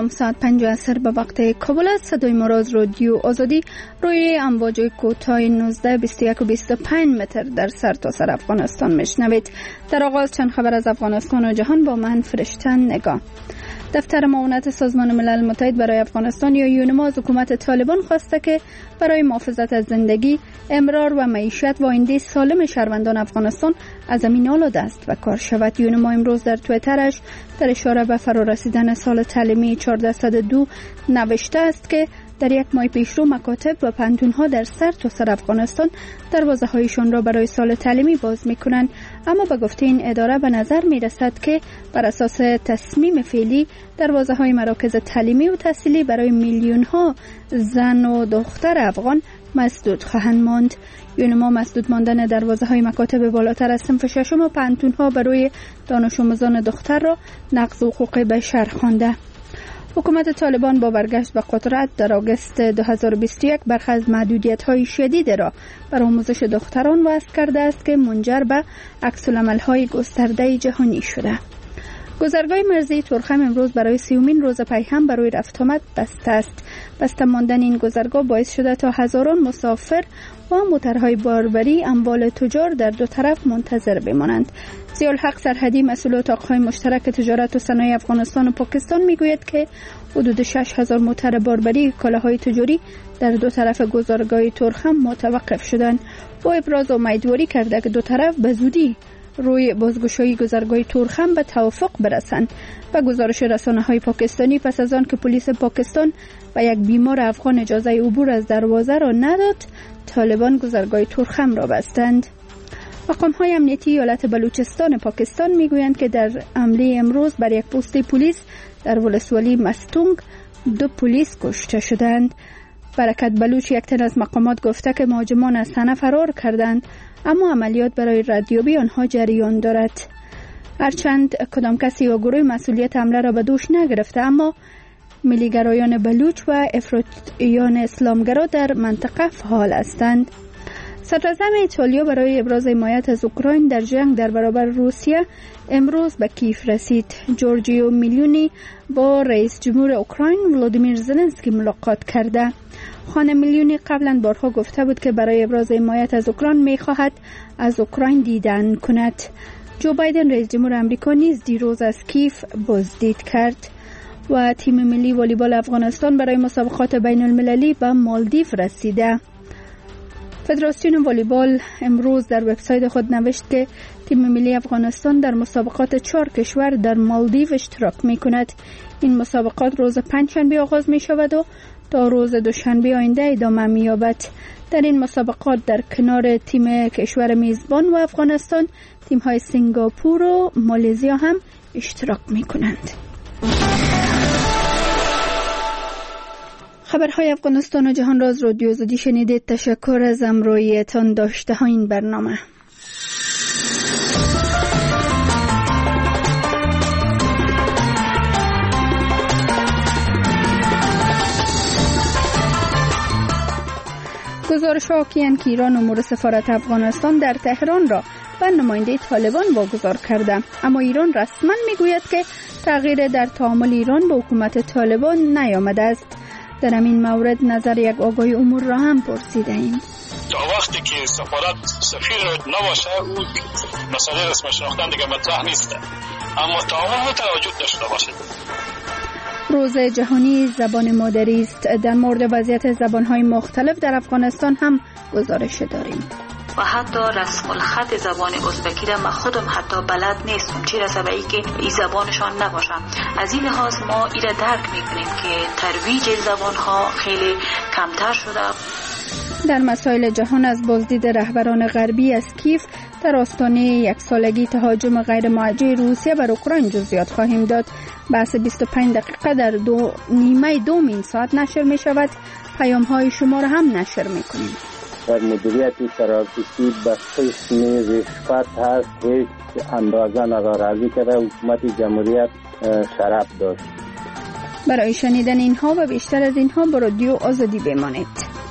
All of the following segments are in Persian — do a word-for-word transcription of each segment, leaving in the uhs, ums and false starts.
سلام، ساعت پنج عصر به وقت کابل است. صدای ما را از رادیو آزادی روی امواج کوتاه نوزده بیست و یک و بیست و پنج متر در سرتاسر سر افغانستان میشنوید. در آغاز چند خبر از افغانستان و جهان با من فرشته نگاه. دفتر معاونت سازمان ملل متحد برای افغانستان یا یونما از حکومت طالبان خواسته که برای محافظت از زندگی، امرار و معیشت و آینده سالم شهروندان افغانستان از زمین آلوده است و کار شود. یونما امروز در توییترش در اشاره به فرارسیدن سال تعلیمی چهارده صد و دو نوشته است که در یک ماه پیشرو مکاتب و پانتون‌ها در سرتاسر سر افغانستان دروازه‌هایشان را برای سال تعلیمی باز می‌کنند، اما به گفته این اداره به نظر می‌رسد که بر اساس تصمیم فعلی دروازه‌های مراکز تعلیمی و تحصیلی برای میلیون‌ها زن و دختر افغان مسدود خواهند ماند. یونما مسدود ماندن دروازه‌های مکاتب بالاتر از صنف ششم و پانتون‌ها برای دانش آموزان دختر را نقض حقوق بشر خوانده. حکومت طالبان با برگشت به قدرت در آگوست دو هزار و بیست و یک برخی از محدودیت‌های شدید را بر آموزش دختران وضع کرده است که منجر به عکس‌العمل‌های گسترده جهانی شده. گذرگاه مرزی تورخم امروز برای سیومین روز پیهم برای رفت آمد بسته است. بسته ماندن این گذرگاه باعث شده تا هزاران مسافر و موترهای باربری اموال تجار در دو طرف منتظر بمانند. ضیاءالحق سرحدی مسئول اتاقهای مشترک تجارت و صنایع افغانستان و پاکستان میگوید که حدود شش هزار موتر باربری کالاهای تجاری در دو طرف گذرگاه تورخم متوقف شدند. او ابراز امیدواری کرده که دو طرف به زودی روی بازگشایی گذرگاه تورخم به توافق برسند. و گزارش رسانه‌های پاکستانی پس از آن که پلیس پاکستان به یک بیمار افغان اجازه عبور از دروازه را نداد، طالبان گذرگاه تورخم را بستند. مقام‌های امنیتی ایالت بلوچستان پاکستان میگویند که در حمله امروز بر یک پست پلیس در ولسوالی مستونگ دو پلیس کشته شدند. برکت بلوچ، یک تن از مقامات، گفته که مهاجمان از صحنه فرار کردند، اما عملیات برای ردیابی آنها جریان دارد. هرچند کدام کسی یا گروه مسئولیت حمله را به دوش نگرفته، اما ملیگرایان بلوچ و افراطیان اسلامگرا در منطقه فعال هستند. صدراعظم ایتالیا برای ابراز حمایت از اوکراین در جنگ در برابر روسیه امروز به کیف رسید. جورجیو میلونی با رئیس جمهور اوکراین ولودیمیر زلنسکی ملاقات کرده. خانم میلونی قبلا بارها گفته بود که برای ابراز حمایت از اوکراین می‌خواهد از اوکراین دیدن کند. جو بایدن رئیس جمهور آمریکا نیز دیروز از کیف بازدید کرد. و تیم ملی والیبال افغانستان برای مسابقات بین المللی به مالدیو رسیده. فدراسیون والیبال امروز در وبسایت خود نوشت که تیم ملی افغانستان در مسابقات چهار کشور در مالدیو اشتراک می کند. این مسابقات روز پنجشنبه آغاز می شود و تا روز دوشنبه آینده ادامه می یابد. در این مسابقات در کنار تیم کشور میزبان و افغانستان، تیم های سنگاپور و مالزیا هم اشتراک می کنند. خبرهای افغانستان و جهان را از رادیو آزادی شنیدید. تشکر از همراهیتان داشته ها این برنامه. گزارش ها کیان که ایران امور سفارت افغانستان در تهران را به نماینده طالبان واگذار کرده، اما ایران رسما میگوید که تغییر در تعامل ایران با حکومت طالبان نیامده است. در این مورد نظر یک آگاه امور را هم پرسیده ایم. تا وقتی که سفارت سفیر نباشه او مسئله رسمی شناختن دیگه مطرح نیست، اما تعامل میتونه وجود داشته باشه. روز جهانی زبان مادری است. در مورد وضعیت زبان‌های مختلف در افغانستان هم گزارش داریم. و حتی رسم الخط زبان ازبکی را من خودم حتی بلد نیستم، چه رسه به اینکه این زبانشان نباشم. از این لحاظ ما این را درک میکنیم که ترویج زبانها خیلی کمتر شده. در مسائل جهان از بازدید رهبران غربی از کیف در آستانه یک سالگی تهاجم غیر موجه روسیه بر اوکراین جزئیات خواهیم داد. بحث بیست و پنج دقیقه در دو نیمه دوم این ساعت نشر می شود. پیام های شما را هم نشر می کنیم. در مدیریت ترافیکی به قسم رشوت هست، هیچ اندازه ناراضی کرده حکومت جمهوریت شرف داشت. برای شنیدن اینها و بیشتر از اینها با رادیو آزادی بمانید.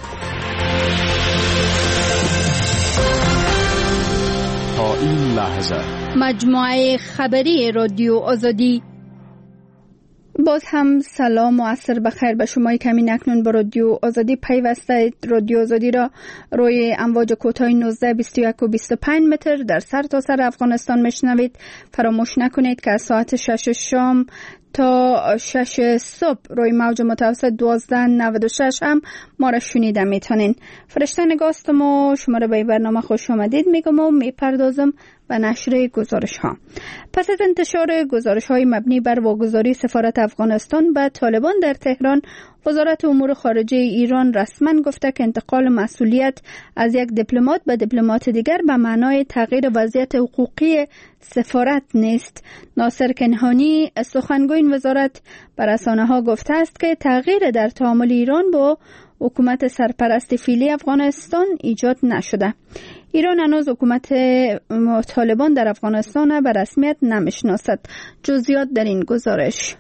تا این لحظه مجموعه خبری رادیو آزادی باز هم سلام و عصر بخیر به شما. کمی اکنون به رادیو آزادی پیوسته. رادیو آزادی را روی امواج کوتاه نوزده بیست و یک و بیست و پنج متر در سر تا سر افغانستان میشنوید. فراموش نکنید که از ساعت شش شام تا شش صبح روی موج متوسط دوازده نود و شش هم ما را شنیده میتونین. فرشته نگاستم و شما را به برنامه خوش آمدید میگم و میپردازم و نشر گزارش ها. پس از انتشار گزارش های مبنی بر واگذاری سفارت افغانستان به طالبان در تهران، وزارت امور خارجه ایران رسما گفته که انتقال مسئولیت از یک دیپلمات به دیپلمات دیگر به معنای تغییر وضعیت حقوقی سفارت نیست. ناصر کنعانی سخنگوی این وزارت به رسانه‌ها گفته است که تغییر در تعامل ایران با حکومت سرپرست فعلی افغانستان ایجاد نشده. ایران هنوز حکومت طالبان در افغانستان به رسمیت نمیشناسد. جزئیات در این گزارش.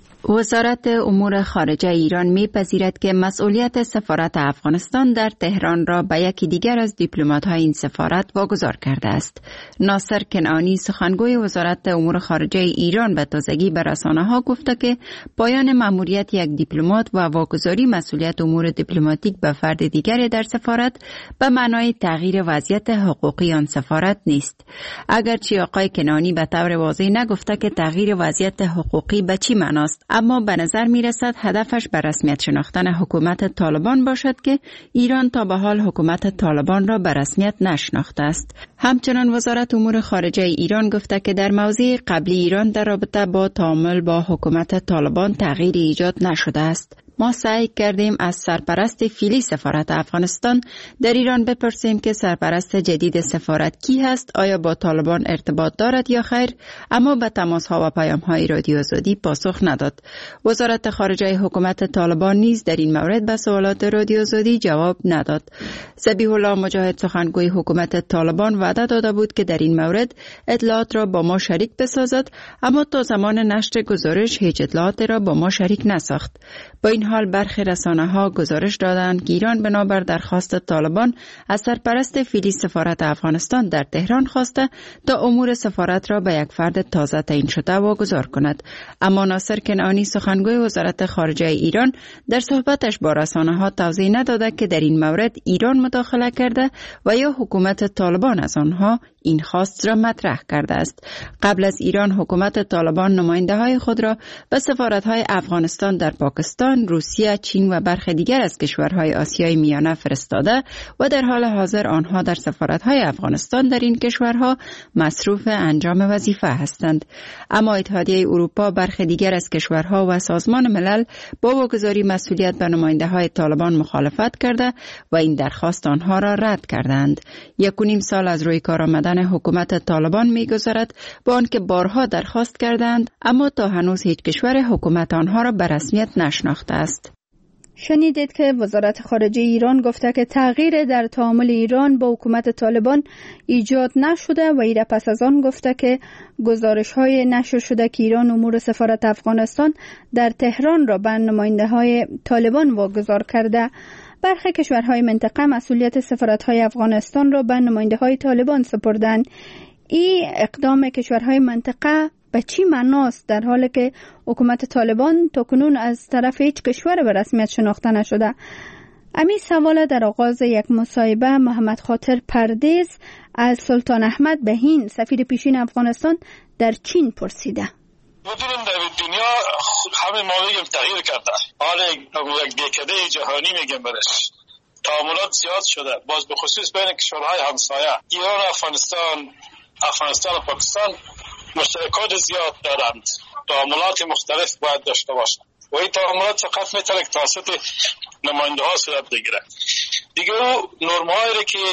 وزارت امور خارجه ایران می‌پذیرد که مسئولیت سفارت افغانستان در تهران را به یکی دیگر از دیپلمات‌های این سفارت واگذار کرده است. ناصر کنعانی سخنگوی وزارت امور خارجه ایران به تازگی به رسانه‌ها گفته که پایان مأموریت یک دیپلمات و واگذاری مسئولیت امور دیپلماتیک به فرد دیگر در سفارت به معنای تغییر وضعیت حقوقی آن سفارت نیست. اگرچه آقای کنعانی به طور واضح نگفته که تغییر وضعیت حقوقی به چی معناست، اما به نظر می رسد هدفش به رسمیت شناختن حکومت طالبان باشد که ایران تا به حال حکومت طالبان را به رسمیت نشناخته است. همچنان وزارت امور خارجه ایران گفته که در موضع قبلی ایران در رابطه با تعامل با حکومت طالبان تغییری ایجاد نشده است. ما سعی کردیم از سرپرست فعلی سفارت افغانستان در ایران بپرسیم که سرپرست جدید سفارت کی هست، آیا با طالبان ارتباط دارد یا خیر، اما به تماس‌ها و پیام‌های رادیو آزادی پاسخ نداد. وزارت خارجه حکومت طالبان نیز در این مورد به سوالات رادیو آزادی جواب نداد. ذبیح الله مجاهد سخنگوی حکومت طالبان وعده داده بود که در این مورد اطلاعات را با ما شریک بسازد، اما تا زمان نشر گزارش هیچ اطلاعات را با ما شریک نساخت. با این حال برخی رسانه‌ها گزارش دادند که ایران بنابر درخواست طالبان از سرپرست فعلی سفارت افغانستان در تهران خواسته تا امور سفارت را به یک فرد تازه تعیین شده واگذار کند. اما ناصر کنعانی سخنگوی وزارت خارجه ایران در صحبتش با رسانه‌ها توضیح نداده که در این مورد ایران مداخله کرده و یا حکومت طالبان از آنها این خواست را مطرح کرده است. قبل از ایران حکومت طالبان نماینده‌های خود را به سفارت‌های افغانستان در پاکستان، روسیه، چین و برخی دیگر از کشورهای آسیای میانه فرستاده و در حال حاضر آنها در سفارت‌های افغانستان در این کشورها مصروف انجام وظیفه هستند. اما اتحادیه اروپا، برخی دیگر از کشورها و سازمان ملل با واگذاری مسئولیت به نماینده‌های طالبان مخالفت کرده و این درخواست آنها را رد کردند. یک و نیم سال از روی کار آمدن حکومت طالبان می‌گذرد، با آنکه بارها درخواست کردند اما تا هنوز هیچ کشور حکومت آنها را به رسمیت نشناخته است. شنیدید که وزارت خارجه ایران گفته که تغییر در تعامل ایران با حکومت طالبان ایجاد نشده و ایره پس از آن گفته که گزارش‌های نشر شده که ایران امور سفارت افغانستان در تهران را به نماینده‌های طالبان واگذار کرده. برخی کشورهای منطقه مسئولیت سفارت‌های افغانستان را به نماینده‌های طالبان سپردند. این اقدام کشورهای منطقه به چی معناست در حالی که حکومت طالبان تاکنون از طرف هیچ کشور به رسمیت شناخته نشده؟ امی سوال در آغاز یک مصاحبه محمد خاطر پردیز از سلطان احمد بهین سفیر پیشین افغانستان در چین پرسیده. می‌دونیم در دنیا همه موضوع تغییر کرده. حال یک دهکده جهانی میگم برش. تعاملات زیاد شده. باز به خصوص بین کشورهای همسایه ایران و افغانستان، افغانستان و پاکستان مشترکات زیاد دارند. تعاملات مختلف باید داشته باشند. و این تعاملات فقط میتونه توسط نماینده ها صورت بگیره. دیگه نرم‌هایی که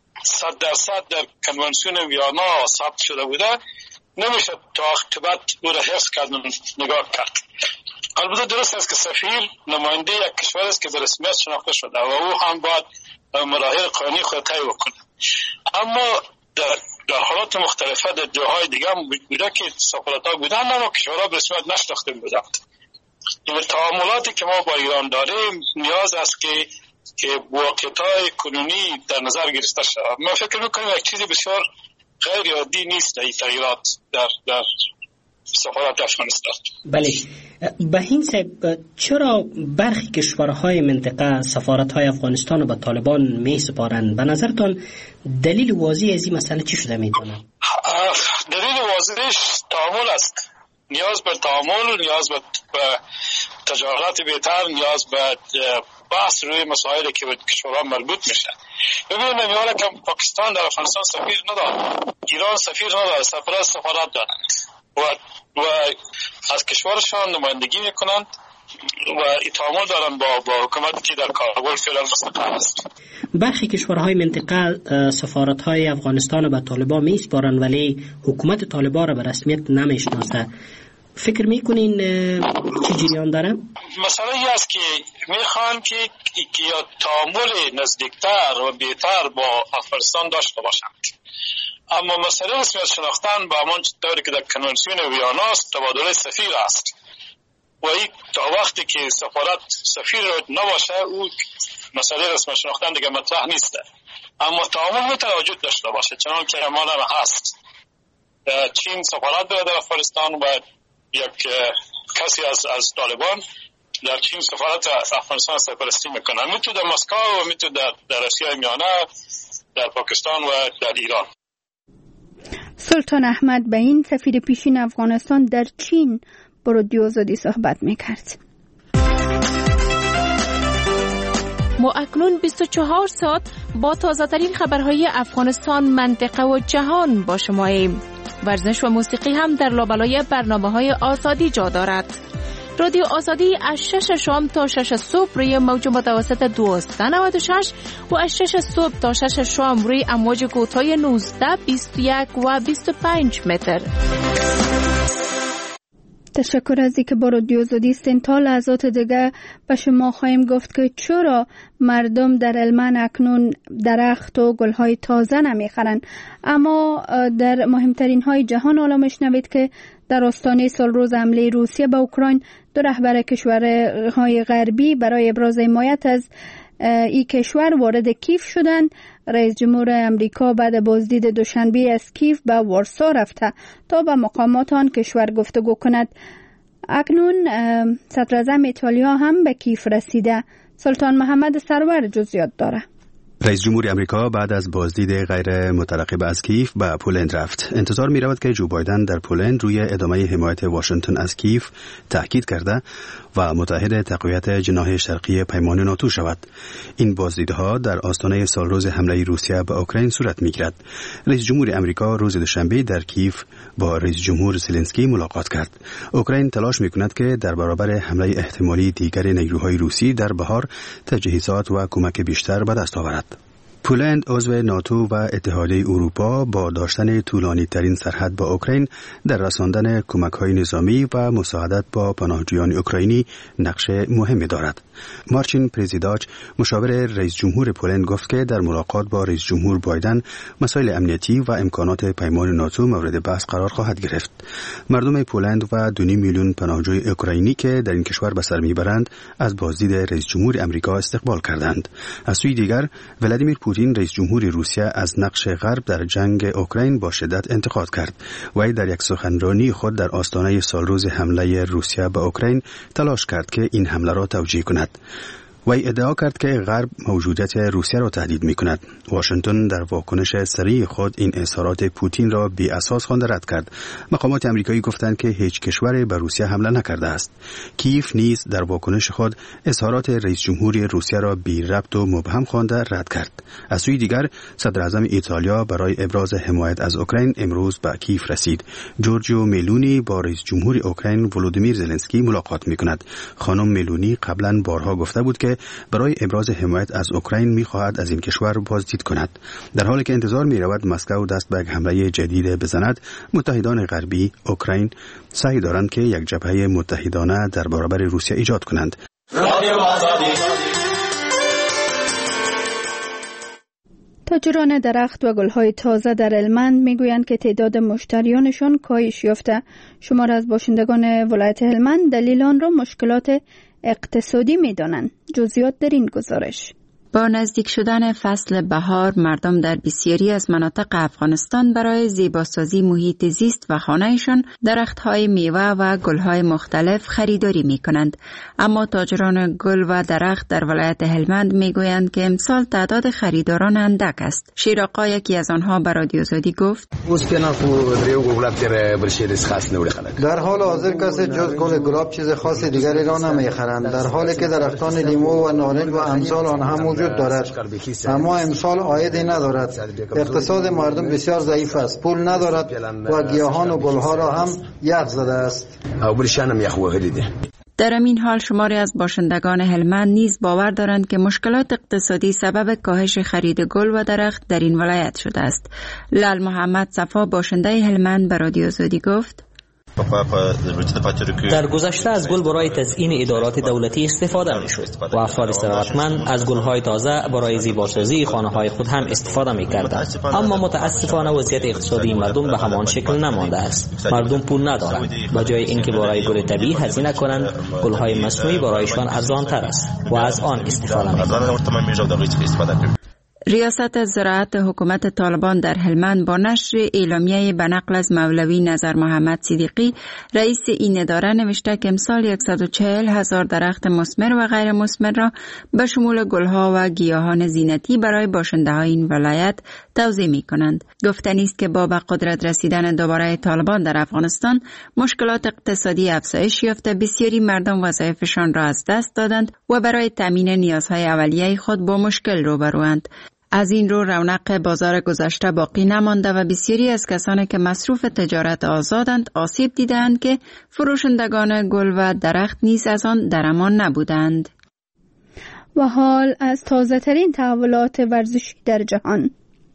صد درصد در کنوانسیون ویانا ثبت شده بوده نمیشه تا عاقبت او را حفظ کرد و نگاه کرد. البته درست است که سفیر نماینده یک کشور است که به رسمیت شناخته شده و او هم باید مراحل قانونی خود طی بکنه. اما در در حالات مختلفه در جاهای دیگه هم بوده که سفارت‌ها بودن اما کشورها به رسمیت نشناخته بودند. این تعاملاتی که ما با ایران داریم نیاز است که که واقعیت‌های کنونی در نظر گرفته شود. من فکر می‌کنم یک چیزی بسیار غیر عادی نیست این تغییرات در در سفارت افغانستان. بله، به این سبب چرا برخی کشورهای منطقه سفارت‌های افغانستان به طالبان می سپارند؟ به نظرتان دلیل واضح از این مسئله چی شده می‌دانند؟ دلیل واضحش تعامل است. نیاز به تعامل، نیاز به تجارت بهتر، نیاز به بحث روی مسائلی که به کشورها مربوط میشه. ببینید میاره که پاکستان در افغانستان سفیر نداره، ایران سفیر نداره، سفارت سفارت دارن و و از کشورشان نمایندگی میکنند و تعامل دارن با با حکومتی که در کابل فعلا مستقر است. برخی کشورهای منطقه سفارت‌های افغانستان به طالبان میسپارند ولی حکومت طالبان را به رسمیت نمیشناسه. فکر میکنین چی جریان داره؟ مسئله ای است که میخوان که یا تعامل نزدیکتر و بهتر با افغانستان داشته باشند، اما مسئله رسمیت شناختن با همان طوری که در کنوانسیون ویانا است تبادل سفیر است و این تا وقتی که سفارت سفیر نباشه او مسئله رسمیت شناختن دیگه مطرح نیست، اما تعامل میتونه وجود داشته باشه چنان که ما هم هست. چین سفارت داره در افغانستان و یک کسی از از طالبان در چین سفارت افغانستان سرپرستی میکنه، میتونه در مسکو و میتونه در در آسیای میانه، در پاکستان و در ایران. سلطان احمد بین سفیر پیشین افغانستان در چین با رادیو آزادی صحبت میکرد. ما اکنون بیست و چهار ساعت با تازه ترین خبرهای افغانستان، منطقه و جهان با شماییم. ورزش و موسیقی هم در لابلای برنامه‌های آزادی جا دارد. رادیو آزادی از شش شام تا شش صبح روی موج متوسط دویست و نود و شش و از شش صبح تا شش شام روی امواج کوتاه نوزده، بیست و یک و بیست و پنج متر. تشکر از اینکه با رادیو آزادی هستین. تا لحظات دیگه به شما خواهیم گفت که چرا مردم در المان اکنون درخت و گلهای تازه نمیخرن. اما در مهمترین های جهان حالا میشنوید که در آستانه سالروز حمله روسیه به اوکراین دو رهبر کشورهای غربی برای ابراز حمایت از این کشور وارد کیف شدند. رئیس جمهور امریکا بعد بازدید دوشنبه از کیف به وارسا رفته تا با مقامات آن کشور گفتگو کند. اکنون صدر اعظم ایتالیا هم به کیف رسیده. سلطان محمد سرور جزئیات داره. رئیس جمهور امریکا بعد از بازدید غیر مترقب از کیف به پولند رفت. انتظار می رود که جو بایدن در پولند روی ادامه حمایت واشنگتن از کیف تاکید کرده و متحد تقویت جناح شرقی پیمان ناتو شود. این بازدیدها در آستانه سالروز حمله روسیه به اوکراین صورت می گیرد. رئیس جمهور امریکا روز دوشنبه در کیف با رئیس جمهور زلنسکی ملاقات کرد. اوکراین تلاش می کند که در برابر حمله احتمالی دیگر نیروهای روسی در بهار تجهیزات و کمک بیشتر به دست آورد. پولند عضو ناتو و اتحادیه اروپا با داشتن طولانی ترین سرحد با اوکراین در رساندن کمک‌های نظامی و مساعدت با پناهجویان اوکراینی نقش مهمی دارد. مارچین پرزیداچ مشاور رئیس جمهور پولند گفت که در ملاقات با رئیس جمهور بایدن مسائل امنیتی و امکانات پیمان ناتو مورد بحث قرار خواهد گرفت. مردم پولند و دو میلیون پناهجوی اوکراینی که در این کشور به سر میبرند از بازدید رئیس جمهور امریکا استقبال کردند. از سوی دیگر ولادیمیر پوتین رئیس جمهور روسیه از نقش غرب در جنگ اوکراین با شدت انتقاد کرد. وی در یک سخنرانی خود در آستانه سالروز حمله روسیه به اوکراین تلاش کرد که این حمله را توجیه کند. وی ادعا کرد که غرب موجودیت روسیه را تهدید می کند. واشنگتن در واکنش سریع خود این اظهارات پوتین را بی اساس خوانده رد کرد. مقامات آمریکایی گفتند که هیچ کشوری به روسیه حمله نکرده است. کیف نیز در واکنش خود اظهارات رئیس جمهور روسیه را بی ربط و مبهم خوانده رد کرد. از سوی دیگر صدر اعظم ایتالیا برای ابراز حمایت از اوکراین امروز به کیف رسید. جورجیو ملونی با رئیس جمهور اوکراین ولودیمیر زلنسکی ملاقات می کند. خانم ملونی قبلا بارها گفته بود که برای ابراز حمایت از اوکراین می‌خواهد از این کشور بازدید کند. در حالی که انتظار می‌رود مسکو دست به یک حمله جدید بزند، متحدان غربی اوکراین سعی دارند که یک جبهه متحدانه در برابر روسیه ایجاد کنند. تاجران درخت و گل‌های تازه در هلمند میگویند که تعداد مشتریانشان کاهش یافته. شمار از باشندگان ولایت هلمند دلیل آن را مشکلات اقتصادی می‌دانند. جزئیات در این گزارش. با نزدیک شدن فصل بهار، مردم در بسیاری از مناطق افغانستان برای زیباسازی محیط زیست و خانه‌شان درخت‌های میوه و گل‌های مختلف خریداری می‌کنند. اما تاجران گل و درخت در ولایت هلمند می‌گویند که امسال تعداد خریداران اندک است. شیراقا یکی از آنها به رادیو آزادی گفت: در حال حاضر کسی جز گل گلاب چیز خاص دیگری را نمی‌خرند، در حالی که درختان لیمو و نارنج و امثال آنها موجود دارد، اما امسال عایدی ندارد. اقتصاد مردم بسیار ضعیف است، پول ندارد و گیاهان و گلها را هم یخ زده است. در این حال شماری از باشندگان هلمند نیز باور دارند که مشکلات اقتصادی سبب کاهش خرید گل و درخت در این ولایت شده است. لال محمد صفا باشنده هلمند به رادیو آزادی گفت: در گذشته از گل برای تزیین ادارات دولتی استفاده می شد و افراد ثروتمند از گل‌های تازه برای زیباسازی خانه‌های خود هم استفاده می کردند. اما متاسفانه وضعیت اقتصادی مردم به همان شکل نمانده است. مردم پول ندارند. به جای اینکه برای گل طبیعی هزینه کنند، گل‌های مصنوعی برایشان ارزان‌تر است و از آن استفاده می کنند. ریاست زراعت حکومت طالبان در هلمند با نشر اعلامیه به نقل از مولوی نظر محمد صدیقی رئیس این اداره نوشته که امسال صد و چهل هزار درخت مثمر و غیر مثمر را به شمول گلها و گیاهان زینتی برای باشنده های این ولایت توزیع می کنند. گفتنی است که با به قدرت رسیدن دوباره طالبان در افغانستان مشکلات اقتصادی افزایش یافته، بسیاری مردم وظایفشان را از دست دادند و برای تامین نیازهای اولیه خود با مشکل روبروند. از این رو رونق بازار گذشته باقی نمانده و بسیاری از کسانی که مصروف تجارت آزادند آسیب دیدند که فروشندگان گل و درخت نیز از آن در امان نبودند. و حال از تازه ترین تحولات ورزشی در جهان.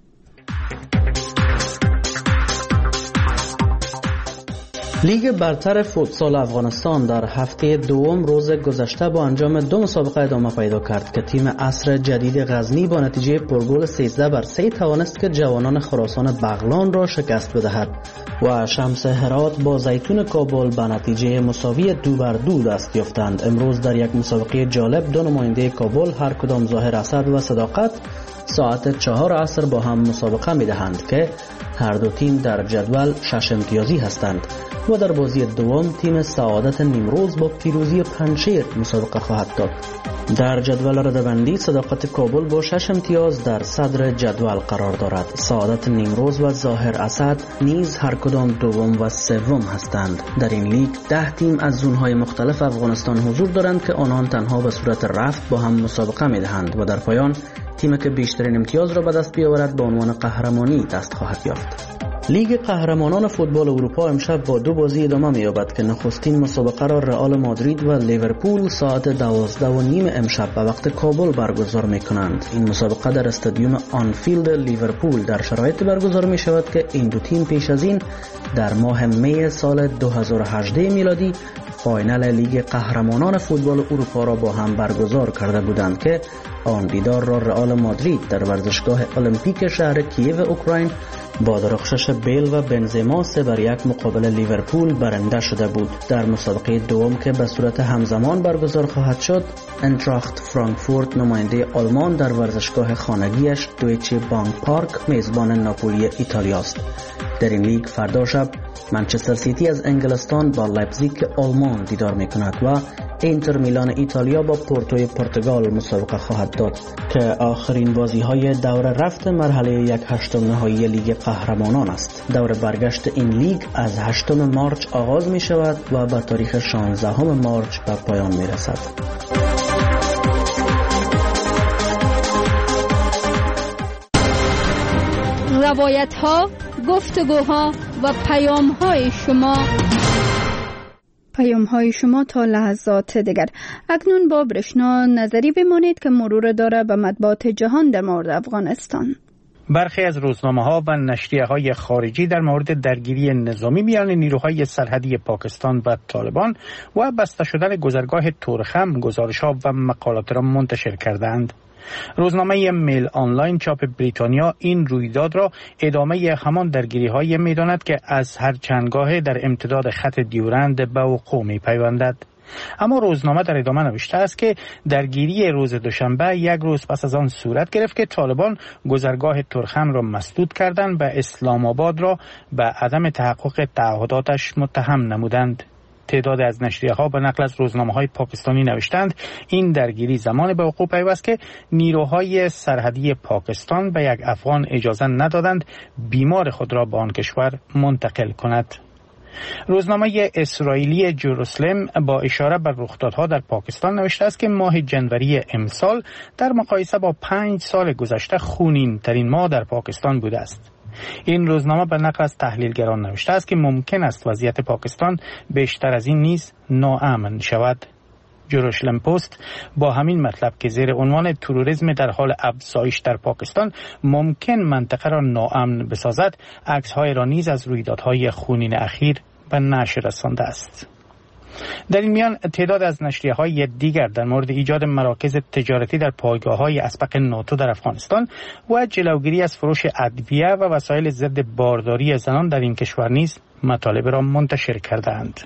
لیگ برتر فوتسال افغانستان در هفته دوم روز گذشته با انجام دو مسابقه ادامه پیدا کرد که تیم عصر جدید غزنی با نتیجه پرگل سیزده بر سه توانست که جوانان خراسان بغلان را شکست بدهد و شمس هرات با زیتون کابل به نتیجه مساوی دو بر دو دست یافتند. امروز در یک مسابقه جالب دو نماینده کابل هر کدام ظاهر اسد و صداقت ساعت چهار عصر با هم مسابقه می دهند که هر دو تیم در جدول شش امتیازی هستند و در بازی دوم تیم سعادت نیمروز با پیروزی پنجشیر مسابقه خواهد داد. در جدول رده‌بندی صداقت کابل با شش امتیاز در صدر جدول قرار دارد. سعادت نیمروز و ظاهر اسد نیز هر کدام دوم و سوم هستند. در این لیگ ده تیم از زونهای مختلف افغانستان حضور دارند که آنان تنها به صورت رفت با هم مسابقه می دهند و در پایان تیمی که بیشترین امتیاز را به دست بیاورد به عنوان قهرمانی دست خواهد یافت. لیگ قهرمانان فوتبال اروپا امشب با دو بازی ادامه می‌یابد که نخستین مسابقه را رئال مادرید و لیورپول ساعت دوازده و نیم امشب به وقت کابل برگزار می‌کنند. این مسابقه در استادیوم آنفیلد لیورپول در شرایط برگزار می‌شود که این دو تیم پیش از این در ماه می سال دو هزار و هجده میلادی فاینال لیگ قهرمانان فوتبال اروپا را با هم برگزار کرده بودند که آن دیدار را رئال مادرید در ورزشگاه المپیک شهر کییو اوکراین با درخشش بیل و بنزما سه بر یک مقابل لیورپول برنده شده بود. در مسابقه دوم که به صورت همزمان برگزار خواهد شد، انتراخت فرانکفورت نماینده آلمان در ورزشگاه خانگیش دویچه بانک پارک میزبان ناپولی ایتالیا است. در این لیگ فردا شب منچستر سیتی از انگلستان با لایپزیگ آلمان دیدار میکند و اینتر میلان ایتالیا با پورتوی پرتغال مسابقه خواهد داد که آخرین بازی های دور رفت مرحله یک هشتم نهایی لیگ قهرمانان است. دور برگشت این لیگ از هشتم مارچ آغاز می شود و به تاریخ شانزدهم مارچ به پایان می رسد. روایت ها، گفتگوها و پیام های شما پیام های شما تا لحظات دیگر. اکنون با برشنا نظری بمانید که مرور داره به مطبوعات جهان در مورد افغانستان. برخی از روزنامه‌ها و نشریه‌های خارجی در مورد درگیری نظامی میان نیروهای سرحدی پاکستان و طالبان و بسته شدن گذرگاه تورخم گزارش‌ها و مقالات را منتشر کردند. روزنامه میل آنلاین چاپ بریتانیا این رویداد را ادامه همان درگیری‌های می‌داند که از هر چندگاه در امتداد خط دیورند به وقوع می‌پیوندد. اما روزنامه در ادامه نوشته است که درگیری روز دوشنبه یک روز پس از آن صورت گرفت که طالبان گذرگاه ترخم را مسدود کردند و اسلام آباد را به عدم تحقق تعهداتش متهم نمودند. تعداد از نشریه‌ها به نقل از روزنامه‌های پاکستانی نوشتند این درگیری زمان به وقوع پیوست که نیروهای سرحدی پاکستان به یک افغان اجازه ندادند بیمار خود را به آن کشور منتقل کند. روزنامه اسرائیلی جروسلم با اشاره بر رخدادها در پاکستان نوشته است که ماه جنوری امسال در مقایسه با پنج سال گذشته خونین ترین ماه در پاکستان بوده است. این روزنامه به نقل از تحلیلگران نوشته است که ممکن است وضعیت پاکستان بیشتر از این نیز ناامن شود. جروسلم پست با همین مطلب که زیر عنوان تروریسم در حال افزایش در پاکستان ممکن منطقه را ناامن بسازد، عکس‌های را نیز از رویدادهای خونین اخیر به نشر رسانده است. در این میان تعداد از نشریه‌های دیگر در مورد ایجاد مراکز تجارتی در پایگاه‌های اسبق ناتو در افغانستان و جلوگیری از فروش ادویه و وسایل ضد بارداری زنان در این کشور نیز مطالب را منتشر کردند.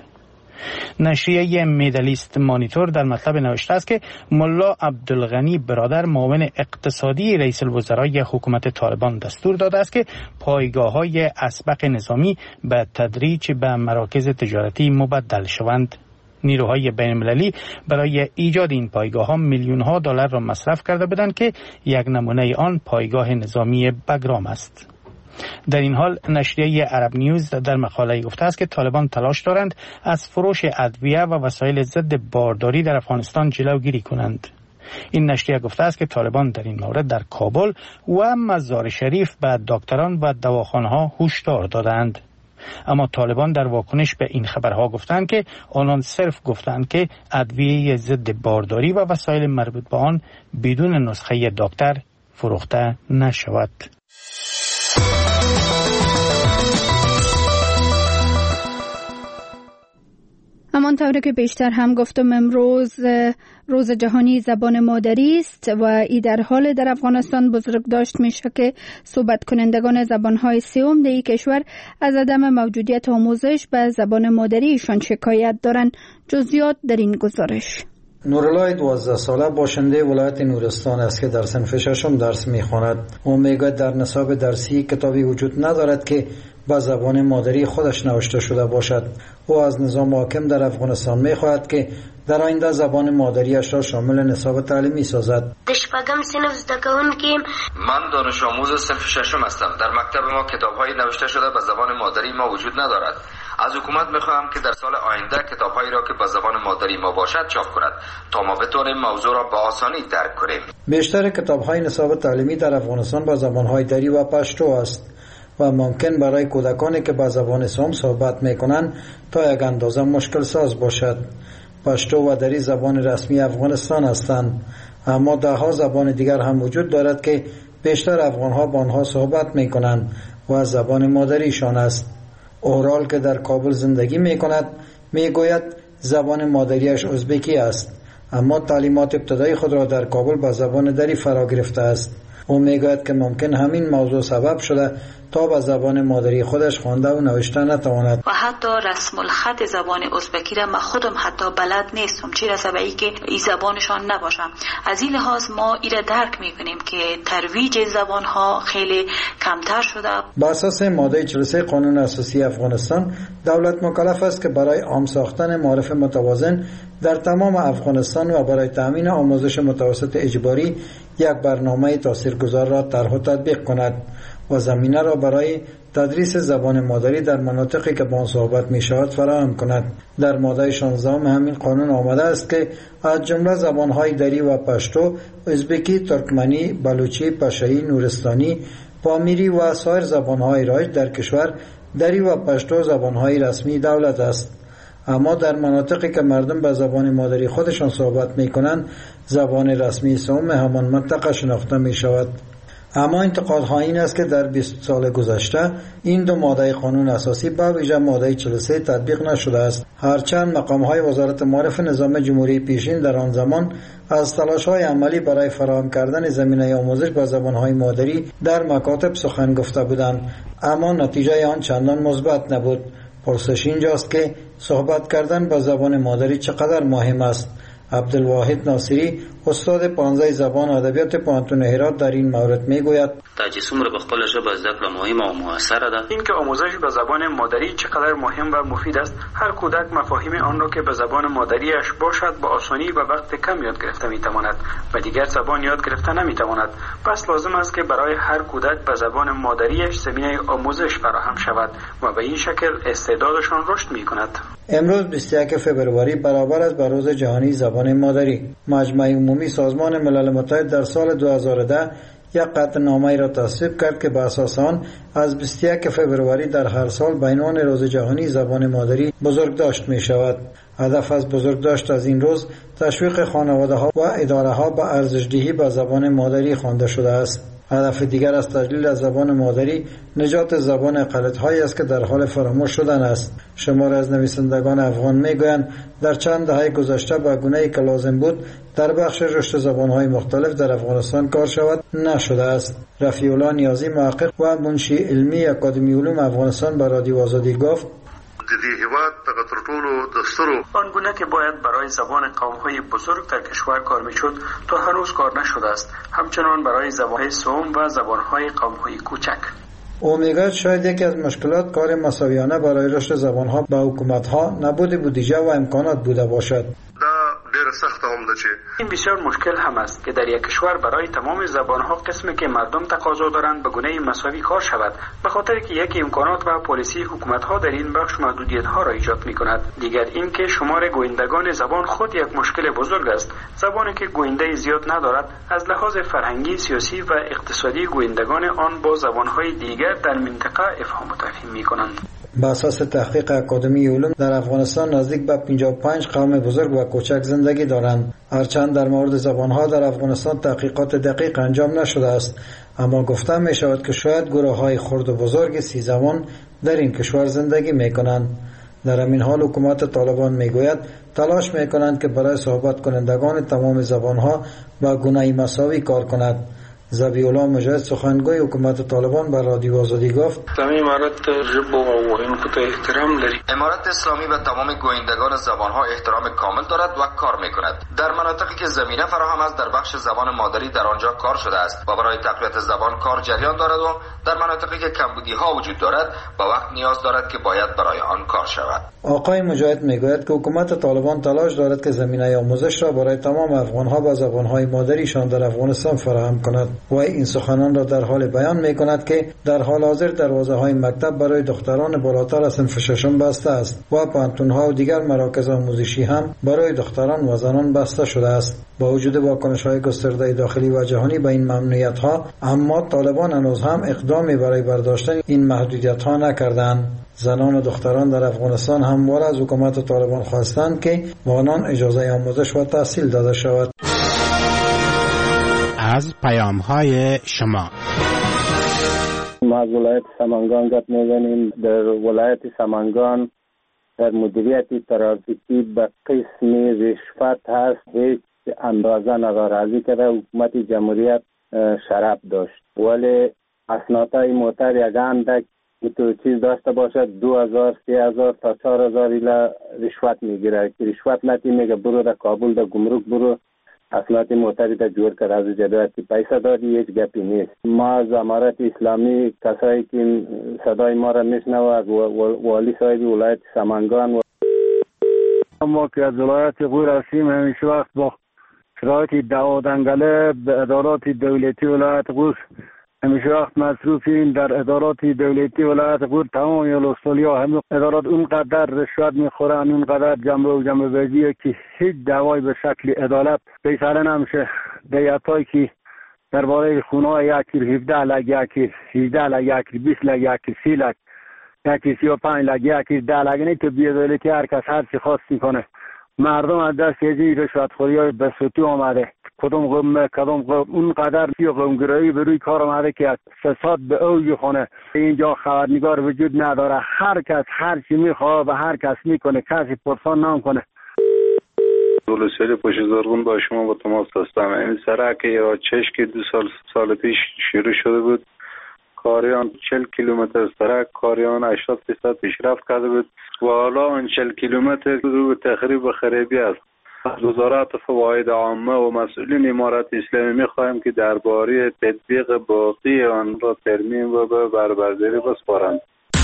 نشریه میدلیست مانیتور در مطلب نوشته است که ملا عبدالغنی برادر معاون اقتصادی رئیس الوزرای حکومت طالبان دستور داده است که پایگاه‌های اسبق نظامی به تدریج به مراکز تجارتی مبدل شوند. نیروهای بین‌المللی برای ایجاد این پایگاه‌ها میلیون‌ها دلار را مصرف کرده بودند که یک نمونه آن پایگاه نظامی بگرام است. در این حال نشریه عرب نیوز در مقاله گفته است که طالبان تلاش دارند از فروش ادویه و وسایل ضد بارداری در افغانستان جلوگیری کنند. این نشریه گفته است که طالبان در این مورد در کابل و مزار شریف به دکتران و دواخانه‌ها هشدار دادند. اما طالبان در واکنش به این خبرها گفتند که آنان صرف گفتند که ادویه ضد بارداری و وسایل مربوط به آن بدون نسخه دکتر فروخته نشود. همانطور که بیشتر هم گفتم امروز روز جهانی زبان مادری است و ای در حال در افغانستان بزرگ داشت میشه که صحبت کنندگان زبانهای سوم در این کشور از عدم موجودیت آموزش به زبان مادریشان شکایت دارند. جزئیات در این گزارش. نورالله دوازده ساله باشنده ولایت نورستان است که در صنف ششم درس میخواند. او میگوید در نصاب درسی کتابی وجود ندارد که با زبان مادری خودش نوشته شده باشد. او از نظام حاکم در افغانستان میخواهد که در آینده زبان مادریش را شامل نصاب تعلیمی سازد. شپږم صنف زده کوونکی من دانش آموز صنف ششم هستم. در مکتب ما کتاب‌های نوشته شده به زبان مادری ما وجود ندارد. از حکومت میخواهم که در سال آینده کتاب‌هایی را که به زبان مادری ما باشد چاپ کند تا ما بتوانیم موضوع را به آسانی درک کنیم. بیشتر کتاب‌های نصاب تعلیمی در افغانستان با زبان‌های دری و پشتو است و ممکن برای کودکانی که با زبان سوم صحبت میکنند تا یک اندازه مشکل ساز باشد. پشتو و دری زبان رسمی افغانستان هستند، اما ده ها زبان دیگر هم وجود دارد که بیشتر افغان‌ها با آنها صحبت میکنند و زبان مادریشان است. اورال که در کابل زندگی میکند میگوید زبان مادریش ازبکی است، اما تعلیمات ابتدایی خود را در کابل با زبان دری فرا گرفته است. او میگوید که ممکن همین موضوع سبب شده تا به زبان مادری خودش خوانده و نوشته نتواند. و حتی رسم الخط زبان ازبکی را من خودم حتی بلد نیستم، چی رسه به ای که این زبانشان نباشم. از این لحاظ ما این را درک میکنیم که ترویج زبان ها خیلی کمتر شده. با اساس ماده چهل و سه قانون اساسی افغانستان دولت مکلف است که برای عام ساختن معارف متوازن در تمام افغانستان و برای تامین آموزش متوسط اجباری یک برنامه تاثیرگذار را طرح و تطبیق کند و زمینه را برای تدریس زبان مادری در مناطقی که با آن صحبت می شود فراهم کند. در ماده شانزده همین قانون آمده است که از جمله زبانهای دری و پشتو، ازبکی، ترکمنی، بلوچی، پشه‌ای، نورستانی، پامیری و سایر زبانهای رایج در کشور دری و پشتو زبانهای رسمی دولت است. اما در مناطقی که مردم به زبان مادری خودشان صحبت می کنند زبان رسمی سوم همان منطقه شناخته می شود. اما انتقادها این است که در بیست سال گذشته این دو ماده قانون اساسی به ویژه ماده چهل و سه تطبیق نشده است، هرچند مقام‌های وزارت معارف نظام جمهوری پیشین در آن زمان از تلاش‌های عملی برای فراهم کردن زمینه آموزش با زبان‌های مادری در مکاتب سخن گفته بودند، اما نتیجه آن چندان مثبت نبود. پرسش اینجاست که صحبت کردن با زبان مادری چقدر مهم است. عبدالواحد ناصری استاد پانزده زبان ادبیات پوهنتون هرات در این مورد میگوید تجسم را به خپل ژبه زده کړه مهمه او موثره ده. اینکه آموزش به زبان مادری چقدر مهم و مفید است. هر کودک مفاهیم آن را که به زبان مادریش باشد با آسانی و وقت کم یاد گرفته میتواند و دیگر زبان یاد گرفته نمیتواند. پس لازم است که برای هر کودک به زبان مادریش زمینه آموزش فراهم شود و به این شکل استعدادشان رشد میکند. امروز بیست و یکم فوریه برابر است با روز جهانی زبان مادری. مجمع عمومی سازمان ملل متحد در سال دو هزار و ده یک قطعنامه را تصویب کرد که بر اساس آن از بیست و یکم فوریه در هر سال به عنوان روز جهانی زبان مادری بزرگداشت می شود. هدف از بزرگداشت از این روز تشویق خانواده ها و اداره ها به ارزش‌دهی به زبان مادری خوانده شده است. هدف دیگر از تجلیل از زبان مادری نجات زبان اقلیت‌هایی است که در حال فراموش شدن است. شمار از نویسندگان افغان میگویند در چند دهه گذشته به گونه‌ای که لازم بود در بخش رشد زبان‌های مختلف در افغانستان کار شود نشده است. رفیع الله نیازی محقق و منشی علمی اکادمی علوم افغانستان به رادیو آزادی گفت آنگونه که باید برای زبان قوم‌های بزرگ در کشور کار می‌شد تا هنوز کار نشده است. همچنان برای زبان‌های سوم و زبان‌های قوم‌های کوچک. او میگوید شاید یکی از مشکلات کار مساویانه برای رشد زبان‌ها به حکومت‌ها نبود بودجه و امکانات بوده باشد. این بسیار مشکل هم است که در یک کشور برای تمام زبانها قسمی که مردم تقاضا دارند به گونه مساوی کار شود، به خاطر که یکی امکانات و پالیسی حکومتها در این بخش محدودیت‌ها را ایجاد می‌کند. دیگر اینکه شمار گویندگان زبان خود یک مشکل بزرگ است. زبانی که گوینده زیاد ندارد از لحاظ فرهنگی، سیاسی و اقتصادی گویندگان آن با زبانهای دیگر در منطقه افهام و تفهیم می‌کنند. بر اساس تحقیق اکادمی علوم در افغانستان نزدیک به پنجاه و پنج قوم بزرگ و کوچک زندگی دارند. هرچند در مورد زبانها در افغانستان تحقیقات دقیق انجام نشده است، اما گفته می شود که شاید گروه‌های خرد و بزرگ سی زبان در این کشور زندگی می کنند. در همین حال حکومت طالبان می گوید تلاش می کنند که برای صحبت کنندگان تمام زبانها با گونه مساوی کار کند. ذبیح الله مجاهد سخنگوی حکومت طالبان به رادیو آزادی گفت امارت ژبو او ویونکو ته احترام لري. امارت اسلامی به تمام گویندگان زبانها احترام کامل دارد و کار میکند. در مناطقی که زمینه فراهم است در بخش زبان مادری در آنجا کار شده است و برای تقویت زبان کار جریان دارد و در مناطقی که کمبودی ها وجود دارد با وقت نیاز دارد که باید برای آن کار شود. آقای مجاهد میگوید که حکومت طالبان تلاش دارد که زمینه آموزش را برای تمام افغانها با زبانهای مادریشان در افغانستان فراهم کند. و این سخنان را در حال بیان می کند که در حال حاضر دروازه های مکتب برای دختران بالاتر از صنف ششم بسته است و پانتون ها و دیگر مراکز آموزشی هم برای دختران و زنان بسته شده است. با وجود واکنش های گسترده داخلی و جهانی به این ممنوعیت ها، اما طالبان هنوز هم اقدامی برای برداشتن این محدودیت ها نکردند. زنان و دختران در افغانستان همواره از حکومت طالبان خواستند که به آنان اجازه آموزش و تحصیل داده شود. از پیام‌های شما ما از ولایت سمنگان گپ می‌زنیم. در ولایت سمنگان در مدیریت ترافیکی به قسم رشوت هست، هیچ اندازه نداره. از اینکه حکومت جمهوریت شراب داشت ولی اسنادهای موتر یک اندک تو چیز داشته باشد دو هزار سه هزار تا چهار هزار ایلا رشوت میگیره که رشوت نتی میگه برو در کابل در گمرک برو اسناد موتری تا جور کرد. از جدویتی پیسه دادی هیچ گپی نیست. ما از امارت اسلامی کسایی که صدای ما را میشنوه از والی صاحب ولایت سمنگان و ما که از ولایت غور هستیم همیشه وقت با شرایط دعوا دنگله به ادارات دولتی ولایت غور همیشه وقت مصروفیم. در ادارات دولتی ولایت غور تمام یولوستولی ها همه ادارات اونقدر رشوت میخورن، اونقدر جنبه و جنبه بازیه که هیچ دعوای به شکل عدالت بی‌سره نمیشه. دیتایی که درباره خونه های یکی هفده لگ، یکی هجده لگ، یکی بیست لگ، یکی سی لگ، یکی سی و پنج لگ، یکی ده لگ، نه تو بی‌عدالتی هر کس هر چی خواست میکنه. مردم از دست یه رشوت خوری های بسوتی آمده. کدوم قوم کدوم قوم اونقدر فی قومگرایی به روی کار آمده که فساد به اوج خونه. اینجا خبرنگار وجود نداره، هر کس هر چی میخواد و هر کس میکنه، کسی پرسان نمیکنه. ولسوالی پشت زرغون با شما با تماس هستم. این سرک یا چشکی دو سال سال پیش شروع شده بود، کاریان چهل کیلومتر سرک کاریان هشتاد درصد پیشرفت کرده بود و حالا اون چهل کیلومتر رو تخریب و خرابی است. از وزارت فواید عامه و مسئولین امارت اسلامی می‌خواهیم که درباره تطبیق باقی آن را ترمیم و به بربرداری بسپارند.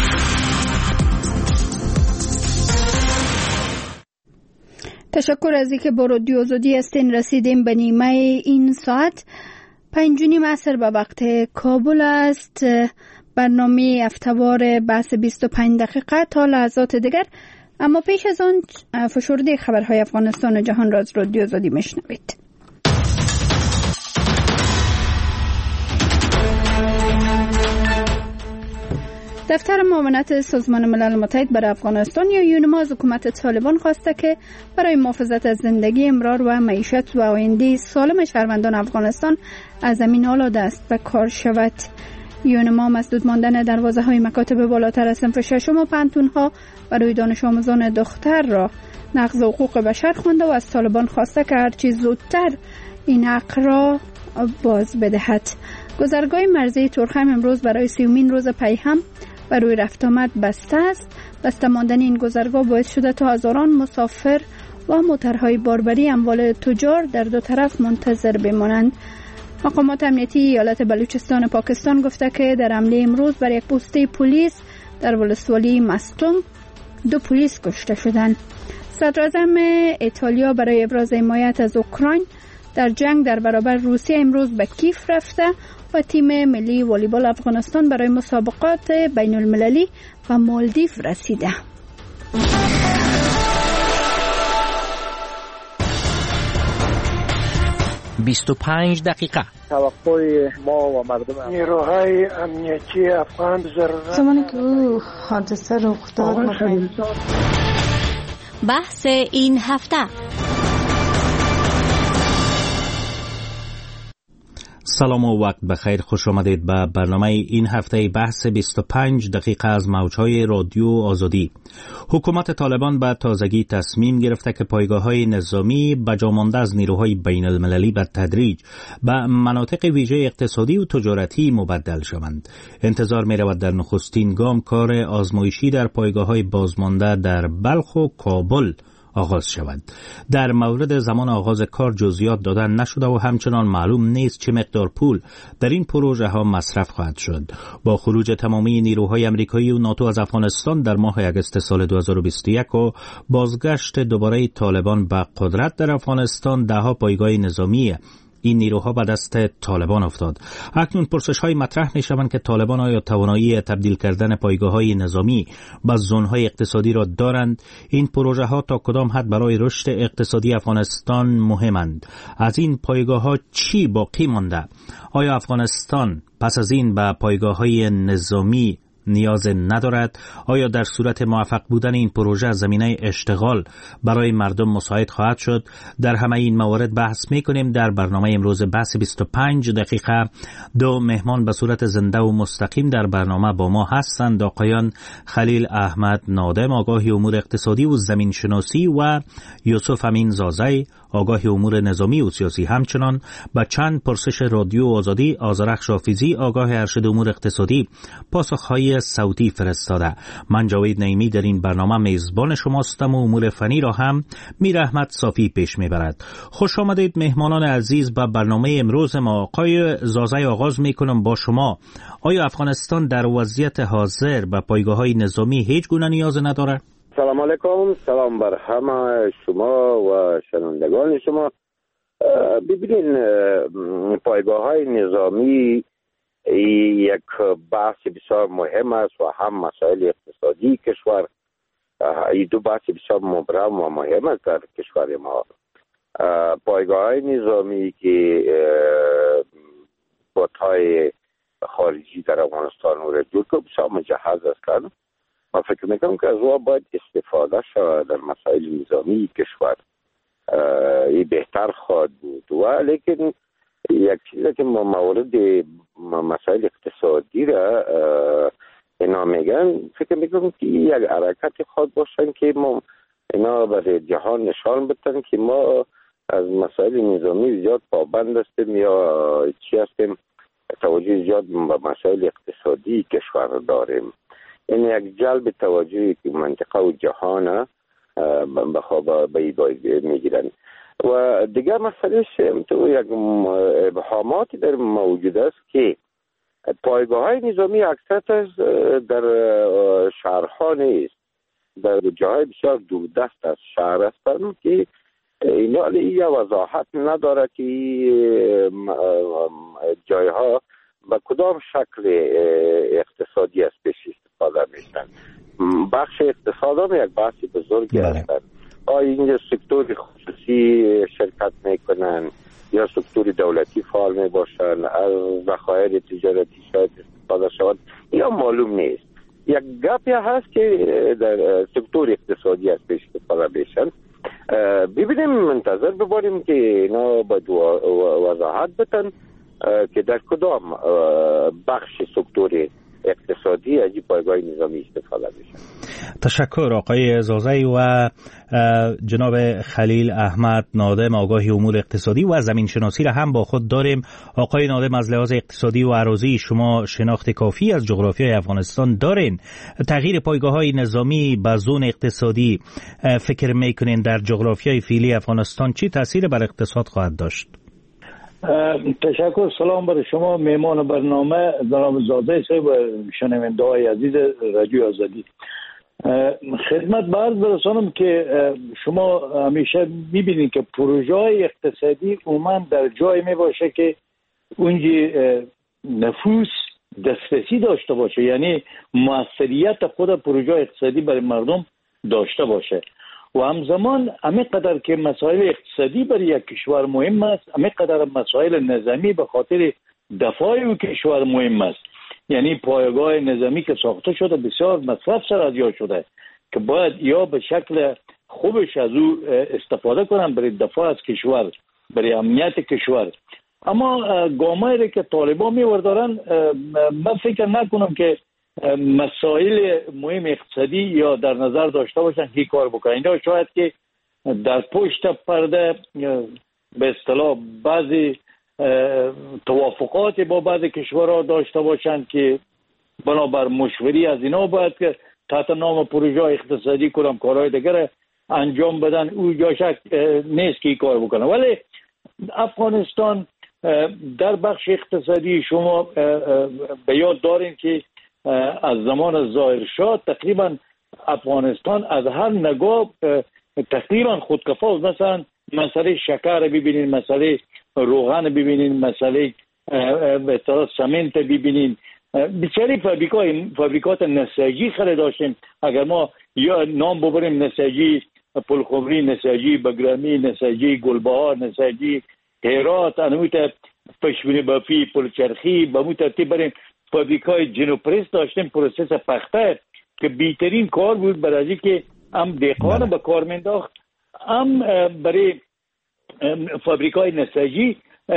تشکر از اینکه با رادیو آزادی هستین. رسیدیم به نیمه این ساعت. پنج و نیم عصر به وقت کابل است. برنامه هفته‌وار بحث بیست و پنج دقیقه تا لحظات دیگر. اما پیش از آن فشرده خبرهای افغانستان و جهان را از رادیو آزادی میشنوید. دفتر معاونت سازمان ملل متحد برای افغانستان یا یونما از حکومت طالبان خواسته که برای محافظت از زندگی، امرار و معیشت و آینده سالم شهروندان افغانستان از زمین حالا دست به کار شود. یونما مسدود ماندن دروازه های مکاتب بالاتر از صنف ششم و پانتون ها برای دانش آموزان دختر را نقض حقوق بشر خوانده و از طالبان خواسته که هرچی زودتر این حق را باز بدهد. گذرگاه مرزی تورخم امروز برای سیومین روز پی هم و روی رفت آمد بسته است. بسته ماندن این گذرگاه باعث شده تا هزاران مسافر و موترهای باربری اموال تجار در دو طرف منتظر بمانند. مقامات امنیتی ایالت بلوچستان پاکستان گفته که در حمله امروز بر یک پست پلیس در ولسوالی مستونگ دو پلیس کشته شدند. صدر اعظم ایتالیا برای ابراز حمایت از اوکراین در جنگ در برابر روسیه امروز به کیف رفته و تیم ملی والیبال افغانستان برای مسابقات بین المللی و مالدیو رسیده. بیست و پنج دقیقه. توقع ما و مردم نیروهای امنیتی افغان ضرورت زمانی که او حادثه رخ داد. بحث این هفته. سلام و وقت بخیر. خوش آمدید به برنامه این هفته بحث بیست و پنج دقیقه از موجهای رادیو آزادی. حکومت طالبان به تازگی تصمیم گرفته که پایگاه‌های نظامی بجامانده از نیروهای بین المللی به تدریج به مناطق ویژه اقتصادی و تجارتی مبدل شوند. انتظار می رود در نخستین گام کار آزمایشی در پایگاه‌های بازمانده در بلخ و کابل آغاز شود. در مورد زمان آغاز کار جزئیات دادن نشده و همچنان معلوم نیست چه مقدار پول در این پروژه ها مصرف خواهد شد. با خروج تمامی نیروهای امریکایی و ناتو از افغانستان در ماه اگست سال دو هزار و بیست و یک و بازگشت دوباره طالبان به قدرت در افغانستان، دهها پایگاه نظامی این نیروها به دست طالبان افتاد. اکنون پرسش های مطرح می شوند که طالبان آیا توانایی تبدیل کردن پایگاه های نظامی به زون های اقتصادی را دارند؟ این پروژه ها تا کدام حد برای رشد اقتصادی افغانستان مهمند؟ از این پایگاه ها چی باقی مانده؟ آیا افغانستان پس از این به پایگاه های نظامی نیاز ندارد؟ آیا در صورت موفق بودن این پروژه زمینه اشتغال برای مردم مساعد خواهد شد؟ در همه این موارد بحث می‌کنیم در برنامه امروز بحث بیست و پنج دقیقه. دو مهمان به صورت زنده و مستقیم در برنامه با ما هستند. آقایان خلیل احمد نادم، آگاه امور اقتصادی و زمین شناسی، و یوسف امین زازی، آگاه امور نظامی و سیاسی. همچنان با چند پرسش رادیو آزادی آذرخش حافظی، آگاه ارشد امور اقتصادی، پاسخهای صوتی فرستاده. من جاوید نعیمی در این برنامه میزبان شماستم و امور فنی را هم میر احمد صافی پیش میبرد. خوش آمدید مهمانان عزیز به برنامه امروز ما. آقای زازی آغاز میکنم با شما. آیا افغانستان در وضعیت حاضر به پایگاه‌های نظامی هیچ گونه نیاز ندارد؟ سلام علیکم، سلام بر همه شما و شنوندگان شما. ببینین، پایگاه های نظامی یک بحث بسیار مهم است و هم مسائل اقتصادی کشور. این دو بحث بسیار مبرم و مهم است در کشور ما. پایگاه های نظامی که باتهای خارجی در افغانستان و رجوع که بسیار مجهز است کردن. من فکر میکنم که از او باید استفاده شود در مسائل نظامی کشور. این بهتر خواهد بود. و لیکن یک چیزی که موارد مسائل اقتصادی را اینا میگن، فکر میکنم که یک حرکت خواهد باشن که ما اینا برای جهان نشان بدن که ما از مسائل نظامی زیاد پابند هستیم یا چی هستیم. توجه زیاد به مسائل اقتصادی کشور داریم. این یک جلب توجهی که منطقه و جهان به ایبای میگیرن. و دیگر مسئله تو یک ابهاماتی در موجود است که پایگاه های نظامی اکثر در شهرها نیست، در جاهای بسیار دوردست از شهر هستند که اینا این وضاحت نداره که جایها به کدام شکل اقتصادی از پیش استفاده میشن. بخش اقتصاد هم یک بحث بزرگی هستند. آیا اینجا سکتور خصوصی شرکت میکنن یا سکتور دولتی فعال میباشن، از ذخایر تجارتی شاید استفاده شود، یا معلوم نیست. یک گپی هست که در سکتور اقتصادی از پیش استفاده بشن. ببینیم، منتظر بباریم که اینا باید وضاحت بتن که در کدام بخش سکتور اقتصادی از پایگاه نظامی استفاده بشن. تشکر آقای زازی و جناب خلیل احمد نادم، آگاه امور اقتصادی و زمین شناسی را هم با خود داریم. آقای نادم، از لحاظ اقتصادی و اراضی شما شناخت کافی از جغرافیای افغانستان دارین. تغییر پایگاه های نظامی به زون اقتصادی فکر میکنین در جغرافیای فعلی افغانستان چی تاثیر بر اقتصاد خواهد داشت؟ تشکر. سلام بر شما میمان برنامه جناب زاده صاحب و شنونده های عزیز رادیو آزادی. خدمت برز برسانم که شما همیشه میبینید که پروژه های اقتصادی عموما در جای می باشه که اونجی نفوس دسترسی داشته باشه، یعنی موثریت خود پروژه اقتصادی برای مردم داشته باشه. و همزمان همینقدر که مسائل اقتصادی برای یک کشور مهم است، همینقدر مسائل نظامی به خاطر دفاع اون کشور مهم است. یعنی پایگاه نظامی که ساخته شده بسیار مصرف سر از یا شده که باید یا به شکل خوبش از او استفاده کنن برای دفاع از کشور، برای امنیت کشور. اما گامایی که طالبان میوردارن، من فکر نکنم که مسائل مهم اقتصادی یا در نظر داشته باشن که کار بکنن. اینا شاید که در پشت پرده به اصطلاح بعضی توافقات با بعض کشورها داشته باشند که بنابر مشوری از اینا باید که تحت نام پروژه اقتصادی کنم کارهای دیگر انجام بدن. او جاشک نیست که این کار بکنه. ولی افغانستان در بخش اقتصادی شما به یاد دارین که از زمان ظاهرشاه تقریبا افغانستان از هر نگاه تقریبا خودکفاست. مثلا مسئله شکر ببینین، مسئله روغن ببینین، مسئله به اصطلاح سمنت ببینین. بسیاری فابریکای فابریکات نساجی خرید داشتیم. اگر ما یا نام ببریم نساجی پلخمری، نساجی بگرامی، نساجی گلبهار، نساجی هرات، انویت پشمین بافی، پلچرخی، به مو ترتیب بریم فابریکای جنوپرس داشتیم، پروسس پخته که بیترین کار بود برای که هم دهقان به کار مینداخت، هم برای فابریکای نساجی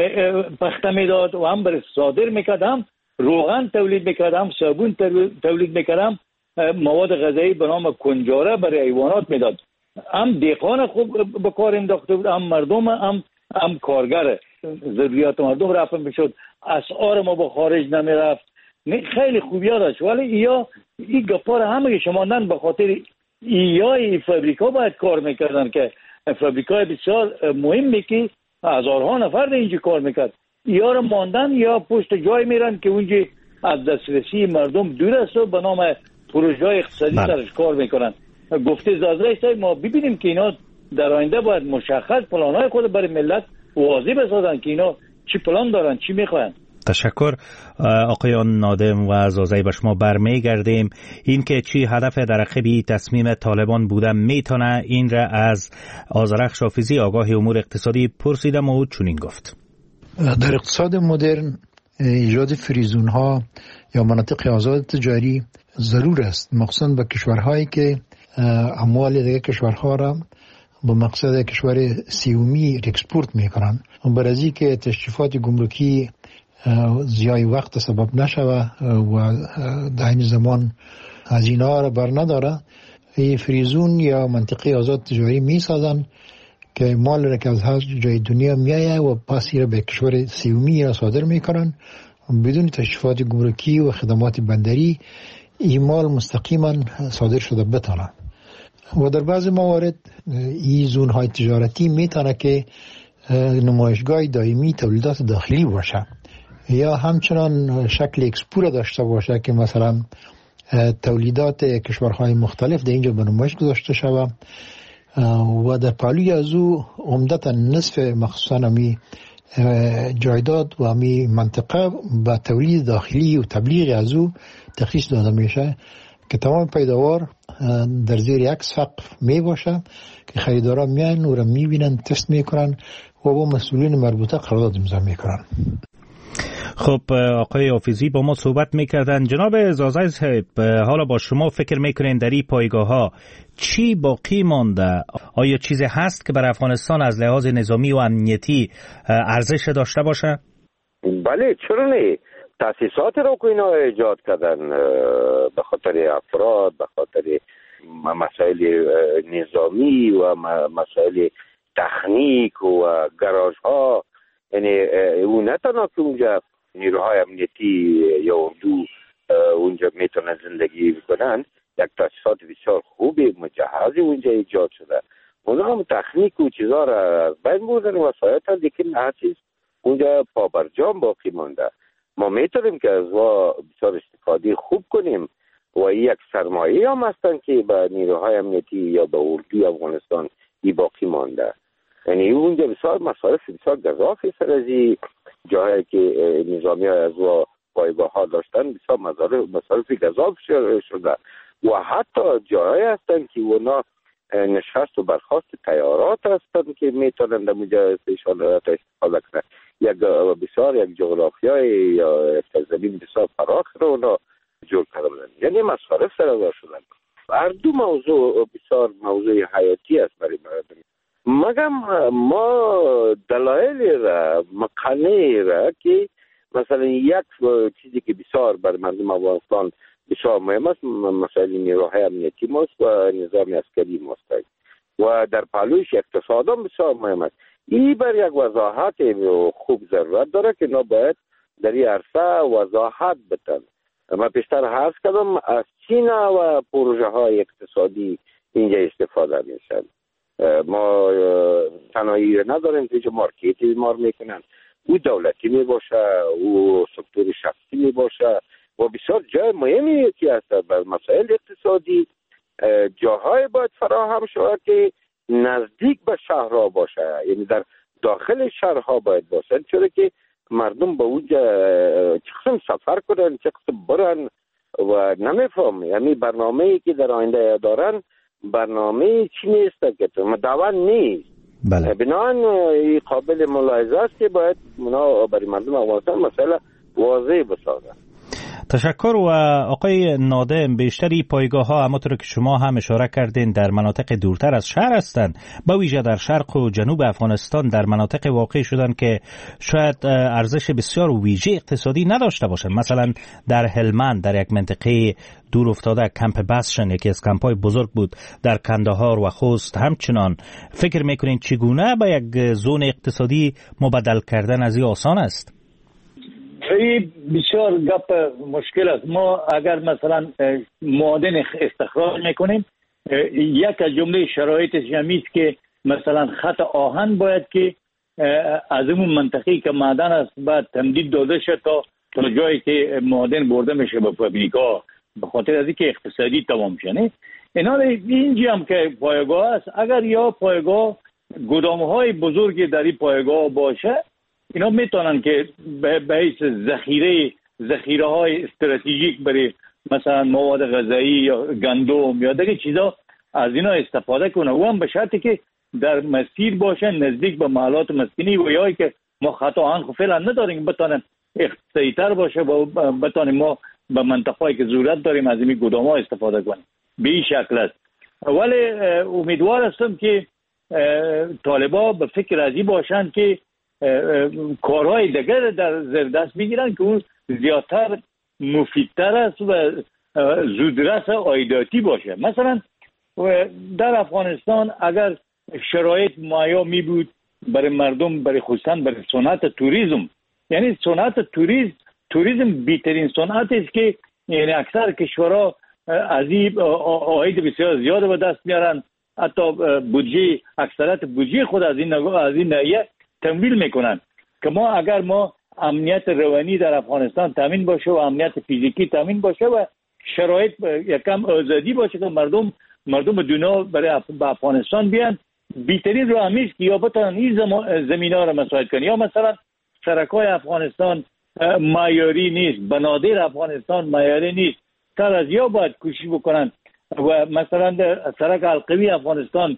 پخته میداد و هم برای صادر میکرد، هم روغن تولید میکرد، هم صابون تولید میکرد، هم مواد غذایی به نام کنجاره برای حیوانات میداد. هم دهقان خوب به کار انداخته بود، هم مردم، هم هم کارگر. ضروریات مردم رفع میشد، اسعار ما به خارج نمیرفت. خیلی خوبیا داشت. ولی ایا این گپار همه شما نن به خاطر ایا ای فابریکا باید کار میکردن که فابریکای بسیار مهمی که هزارها نفر در اینجا کار میکرد. یا رو ماندن یا پشت جای میرن که اونجا از دسترسی مردم دور است و به نام پروژه اقتصادی سرش کار میکنن. گفته زازرای صاحب ما ببینیم که اینا در آینده باید مشخص پلانهای خود برای ملت واضح بسازن که اینا چی پلان دارن، چی میخواین. تشکر آقایان نادم و زازی. به شما برمیگردیم. این که چی هدف در عقب تصمیم طالبان بوده میتونه این را از آذرخش حافظی آگاه امور اقتصادی پرسیدم و چنین گفت. در اقتصاد مدرن ایجاد فریزون ها یا مناطق آزاد تجاری ضرور است، مخصوصا به کشورهایی که اموال دیگه کشورها را با مقصد کشور سیومی اکسپورت میکنن و برای که تشریفات گمرکی زیای وقت سبب نشوه و در این زمان هزینه ها را بر نداره، این فریزون یا منطقه آزاد تجاری می سازن که مال را که از هر جای دنیا میایه و پاسی را به کشور سیومی را صادر میکنن بدون تشریفات گمرکی و خدمات بندری این مال مستقیما صادر شده بتانه. و در بعض موارد این زون های تجارتی میتونه که نمایشگاه دائمی تولیدات داخلی باشه یا همچنان شکل اکسپور داشته باشه که مثلا تولیدات کشورهای مختلف در اینجا به نمایش گذاشته شود و در پالوی از او عمدتا نصف مخصوصا امی جایداد و امی منطقه به تولید داخلی و تبلیغ از او تخصیص داده میشه که تمام پیداوار در زیر یک سقف می باشه که خریدارا میان و را میبینن، تست میکنن و با مسئولین مربوطه قرارداد امضا میکنن. خب آقای حافظی با ما صحبت میکردن. جناب زازای صاحب، حالا با شما فکر میکنین در این پایگاه ها چی باقی مانده؟ آیا چیزی هست که بر افغانستان از لحاظ نظامی و امنیتی ارزش داشته باشه؟ بله، چرا نه؟ تاسیسات رو که اینا ایجاد کردن به خاطر افراد، به خاطر مسائل نظامی و مسائل تکنیک و گراژ ها، یعنی اون نه تنها که اونجا نیروهای امنیتی یا اردو اونجا میتونن زندگی بکنن، یک تاسیسات بسیار خوبی مجهزی اونجا ایجاد شده. اونا هم تکنیک و چیزا را بین بردن وسایت هست، لیکن هر چیز اونجا پابرجام باقی مانده. ما میتونیم که از وا بسیار استفاده خوب کنیم و یک سرمایه هم هستن که به نیروهای امنیتی یا به اردوی افغانستان ای باقی مانده. یعنی اونجا بسیار مصارف بسیار گزافی سر از جاهایی که نظامی های از وا پایگاه ها داشتن بسیار مصارف گزاف شده و حتی جاهایی هستن که اونا نشست و برخواست تیارات هستن که میتونن در اونجا استفاده کنن. یک بسیار یک جغرافیای یا زمین بسیار فراخ رو اونا جور کرده بودن، یعنی مصارف سر شدن. هر دو موضوع بسیار موضوع حیاتی است برای مردم. مگم ما دلایلی را مقنعی را که مثلا یک چیزی که بسیار برای مردم افغانستان بسیار مهم است، مسائل نیروهای امنیتی ماست و نظام عسکری ماست و در پهلویش اقتصاد هم بسیار مهم است. این بر یک وضاحت خوب ضرورت داره که اینا باید در این عرصه وضاحت بدن. من پیشتر عرض کردم از چین و پروژه های اقتصادی اینجا استفاده میشن. ما تنهایی نداریم که مارکتی مار میکنن، او دولتی میباشه، او سکتور شخصی میباشه و بسیار جای مهمی که هست بر مسائل اقتصادی جاهای باید فراهم شود که نزدیک به شهرها باشه، یعنی در داخل شهرها باید باشه، چرا که مردم به اونجا چه قسم سفر کنن، چه قسم برن و نمیفهم. یعنی برنامه‌ای که در آینده دارن برنامه چی نیست که تو مدون نیست. بله. بنابراین قابل ملاحظه است که باید اونا برای مردم افغانستان مسئله واضح بسازن. تشکر. و آقای نادم، بیشتری پایگاه ها همونطور که شما هم اشاره کردین در مناطق دورتر از شهر هستند، با ویژه در شرق و جنوب افغانستان در مناطق واقع شدن که شاید ارزش بسیار ویژه اقتصادی نداشته باشند. مثلا در هلمند در یک منطقه دور افتاده کمپ بسشن یکی از کمپ های بزرگ بود، در کندهار و خوست همچنان. فکر میکنین چگونه با یک زون اقتصادی مبدل کردن از این آسان است؟ این بسیار گپ مشکل است. ما اگر مثلا معادن استخراج میکنیم، یک از جمله شرایطش همیست که مثلا خط آهن باید که از اون منطقه‌ای که معدن است بعد تمدید داده شد تا تا جایی که معادن برده میشه به فابریکا، به خاطر از اینکه اقتصادی تمام شه. اینا اینجا هم که پایگاه است، اگر یا پایگاه گودام‌های بزرگی در این پایگاه باشه، اینا میتونن که به حیث ذخیره ذخیره های استراتژیک برای مثلا مواد غذایی یا گندم یا دیگه چیزا از اینا استفاده کنه، و هم به شرطی که در مسیر باشه نزدیک به محلات مسکونی و یا که ما خطا آهن خو فعلا نداریم بتونه اقتصادی تر باشه و بتونه ما به منطقه‌ای که ضرورت داریم از این گودام‌ها استفاده کنیم. به این شکل است. ولی امیدوار هستم که طالبا به فکر ازی باشند که کارهای دیگر در زیر دست بگیرن که اون زیادتر مفیدتر است و زودرس عایداتی باشه. مثلا در افغانستان اگر شرایط مایا می بود برای مردم، برای خصوصا برای صنعت توریسم، یعنی صنعت توریسم توریسم بیترین صنعتی است که یعنی اکثر کشورها از این عاید بسیار زیاد به دست میارن، حتی بودجه اکثریت بودجه خود از این از این ناحیه تمویل میکنن. که ما اگر ما امنیت روانی در افغانستان تامین باشه و امنیت فیزیکی تامین باشه و شرایط یکم آزادی باشه که مردم مردم دنیا برای به افغانستان بیان، بیترین رو همیشه که یا بتونن این زمینه را مساعد کنن. یا مثلا سرکای افغانستان معیاری نیست، بنادر افغانستان معیاری نیست، تر از یا باید کوشش بکنن و مثلا سرک القوی افغانستان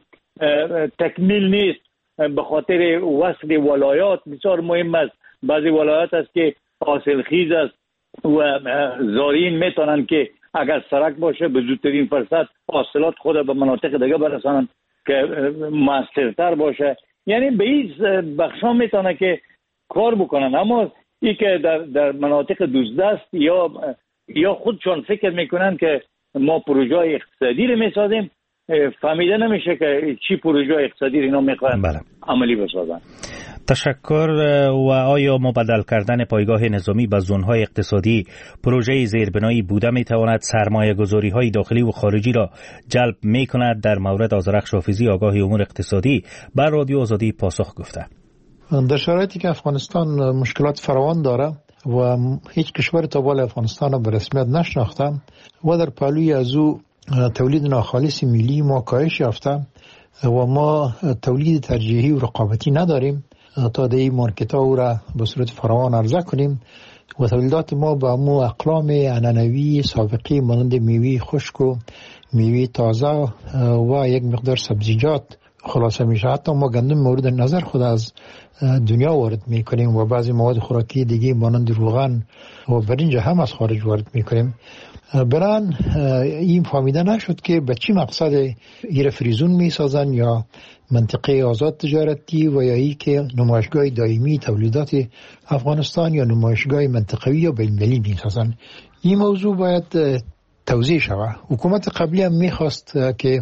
تکمیل نیست به خاطر وصل ولایات بسیار مهم است. بعضی ولایات است که حاصل خیز است و زارین میتونن که اگر سرک باشه به زودترین فرصت حاصلات خود به مناطق دیگه برسانن که موثرتر باشه. یعنی به این بخشا میتونه که کار بکنن. اما ای که در در مناطق دوزدست یا یا خودشون فکر میکنن که ما پروژه اقتصادی رو میسازیم، فهمیده نمیشه که چی پروژه اقتصادی رو اینا میخوان بله. عملی بسازن. تشکر. و آیا مبدل کردن پایگاه نظامی به زونهای اقتصادی پروژه زیربنایی بوده میتواند سرمایه گذاری های داخلی و خارجی را جلب میکند؟ در مورد آذرخش حافظی آگاه امور اقتصادی بر رادیو آزادی پاسخ گفته. در شرایطی که افغانستان مشکلات فراوان داره و هیچ کشور تا بالای افغانستان را به رسمیت نشناخته و در پهلوی از او تولید ناخالص ملی ما کاهش یافته و ما تولید ترجیحی و رقابتی نداریم تا در این مارکت ها او را به صورت فراوان عرضه کنیم و تولیدات ما با مو اقلام عنعنوی سابقی مانند میوه خشک و میوه تازه و یک مقدار سبزیجات خلاصه میشه. حتی ما گندم مورد نظر خود از دنیا وارد میکنیم و بعضی مواد خوراکی دیگه مانند روغن و برنج هم از خارج وارد میکنیم. بران این فهمیده نشد که به چی مقصد ایره فریزون میسازن یا منطقه آزاد تجارتی و یا ای که نمایشگاه دائمی تولیدات افغانستان یا نمایشگاه منطقوی یا بین‌المللی میسازن. این موضوع باید توضیح شود. حکومت قبلی هم میخواست که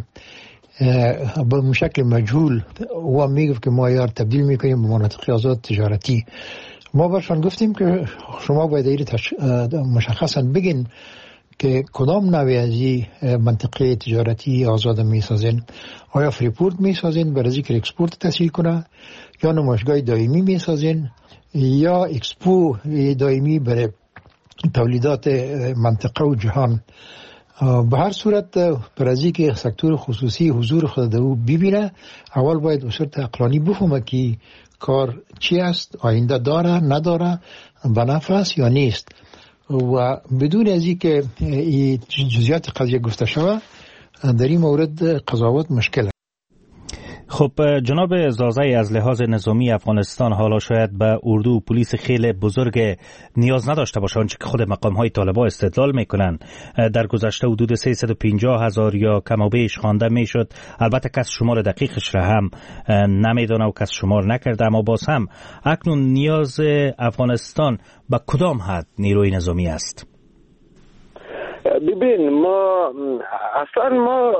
به شکل مجهول و میگفت که ما یار تبدیل میکنیم به مناطق آزاد تجارتی. ما برشان گفتیم که شما باید ایره تش... مشخصا بگین که کدام نوعی از این منطقه تجارتی آزاد میسازین. آیا فریپورت میسازین برای اینکه اکسپورت تسهیل کنه، یا نمایشگاه دائمی میسازین، یا اکسپو دائمی برای تولیدات منطقه و جهان. به هر صورت برای اینکه سکتور خصوصی حضور خود دو ببینه، اول باید به صورت عقلانی بفهمه که کار چی است، آینده داره نداره، به نفع است یا نیست. و بدون از اینکه این جزئیات قضیه گفته شود در این مورد قضاوت مشکل است. خب جناب زازه، از لحاظ نظامی افغانستان حالا شاید به اردو و پلیس خیلی بزرگ نیاز نداشته باشه، آنچه که خود مقام های طالبان استدلال میکنن. در گذشته حدود سیصد و پنجاه هزار یا کم و بیش خوانده میشد. البته کس شمار دقیقش را هم نمیدونه و کس شمار نکرده، اما باز هم اکنون نیاز افغانستان به کدام حد نیروی نظامی است؟ ببین، ما اصلا ما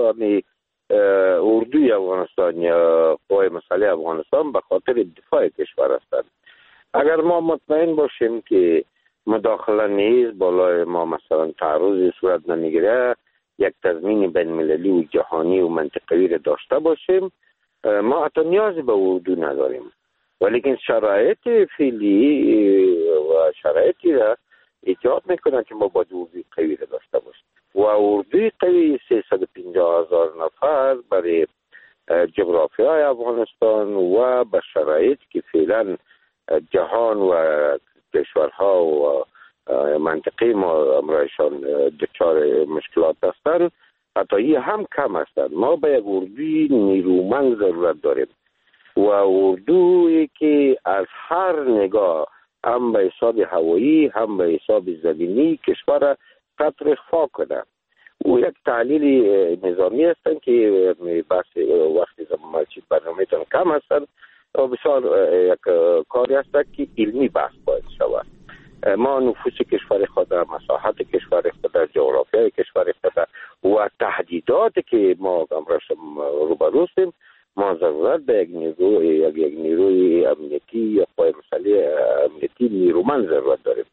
اردوی افغانستان یا قوای مسلح افغانستان به خاطر دفاع کشور هستند. اگر ما مطمئن باشیم که مداخله نیست، بالای ما مثلا تعرض صورت نمیگیره، یک تضمین بین المللی و جهانی و منطقوی را داشته باشیم، ما حتی نیازی به اردو نداریم. ولیکن شرایط فعلی و شرایطی را ایجاد میکنه که ما باید اردوی قوی را داشته باشیم و اردوی قوی سیصد و پنجاه هزار نفر برای جغرافیای افغانستان و به شرایط که فعلا جهان و کشورها و منطقه ما امرایشان دچار مشکلات هستند، حتی این هم کم هستند. ما به یک اردوی نیرومند ضرورت داریم و اردویی که از هر نگاه، هم به حساب هوایی هم به حساب زمینی، کشور قطر اخفا کنه. او یک تحلیل نظامی هستند که بحث وقتی زمان برنامه‌تان کم هستند و بسیار یک کاری هست که علمی بحث باید شود. ما نفوس کشور خود، مساحت کشور خود، جغرافیای کشور خود و تهدیداتی که ما امروز روبروستیم، ما ضرورت به یک نیروی یک یک نیروی امنیتی یا قوای مسلح امنیتی نیرومند ضرورت داریم.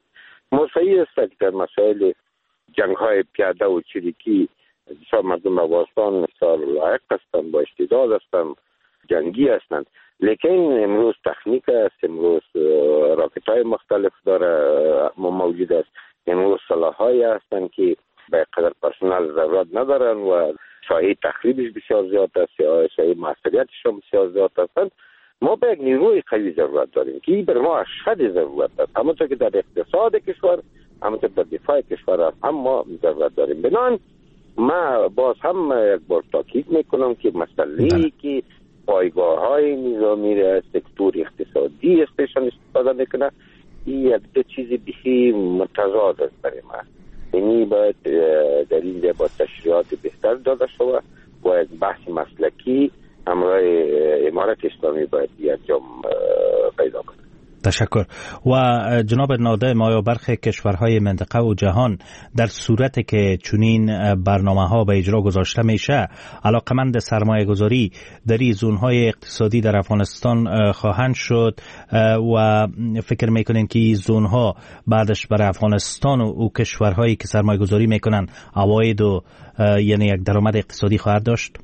مساوی است که در مسائل جنگ های پیاده و چریکی بسیار مردم افغانستان مثال لایق هستند، با استعداد هستند، جنگی هستند. لیکن امروز تکنیک است، امروز راکت های مختلف داره موجود است، امروز سلاح های هستند که به قدر پرسنل ضرورت ندارن و سایه تخریبش بسیار زیاد است، سایه مسئولیتش هم بسیار زیاد هستند. ما به یک نیروی قوی ضرورت داریم که بر ما اشد ضرورت است، همونطور که در اقتصاد کشور، همونطور در دفاع کشور هم ما ضرورت داریم. بنان ما باز هم یک بار تاکید میکنم که مسئله که پایگاه های نظامی را سکتور اقتصادی استشان استفاده میکنه، این یک دو چیزی بخی متضاد است برای ما. یعنی باید در این ده با تشریعات بهتر داده شود و یک بحث مسلکی همراه امارت اسلامی باید انجام پیدا کنه. تشکر. و جناب ناده، ما یا برخی کشورهای منطقه و جهان در صورتی که چنین برنامه ها به اجرا گذاشته میشه علاقمند سرمایه گذاری در این زونهای اقتصادی در افغانستان خواهند شد و فکر میکنین که این زونها بعدش برای افغانستان و کشورهایی که سرمایه گذاری میکنن عواید و یعنی یک درآمد اقتصادی خواهد داشت؟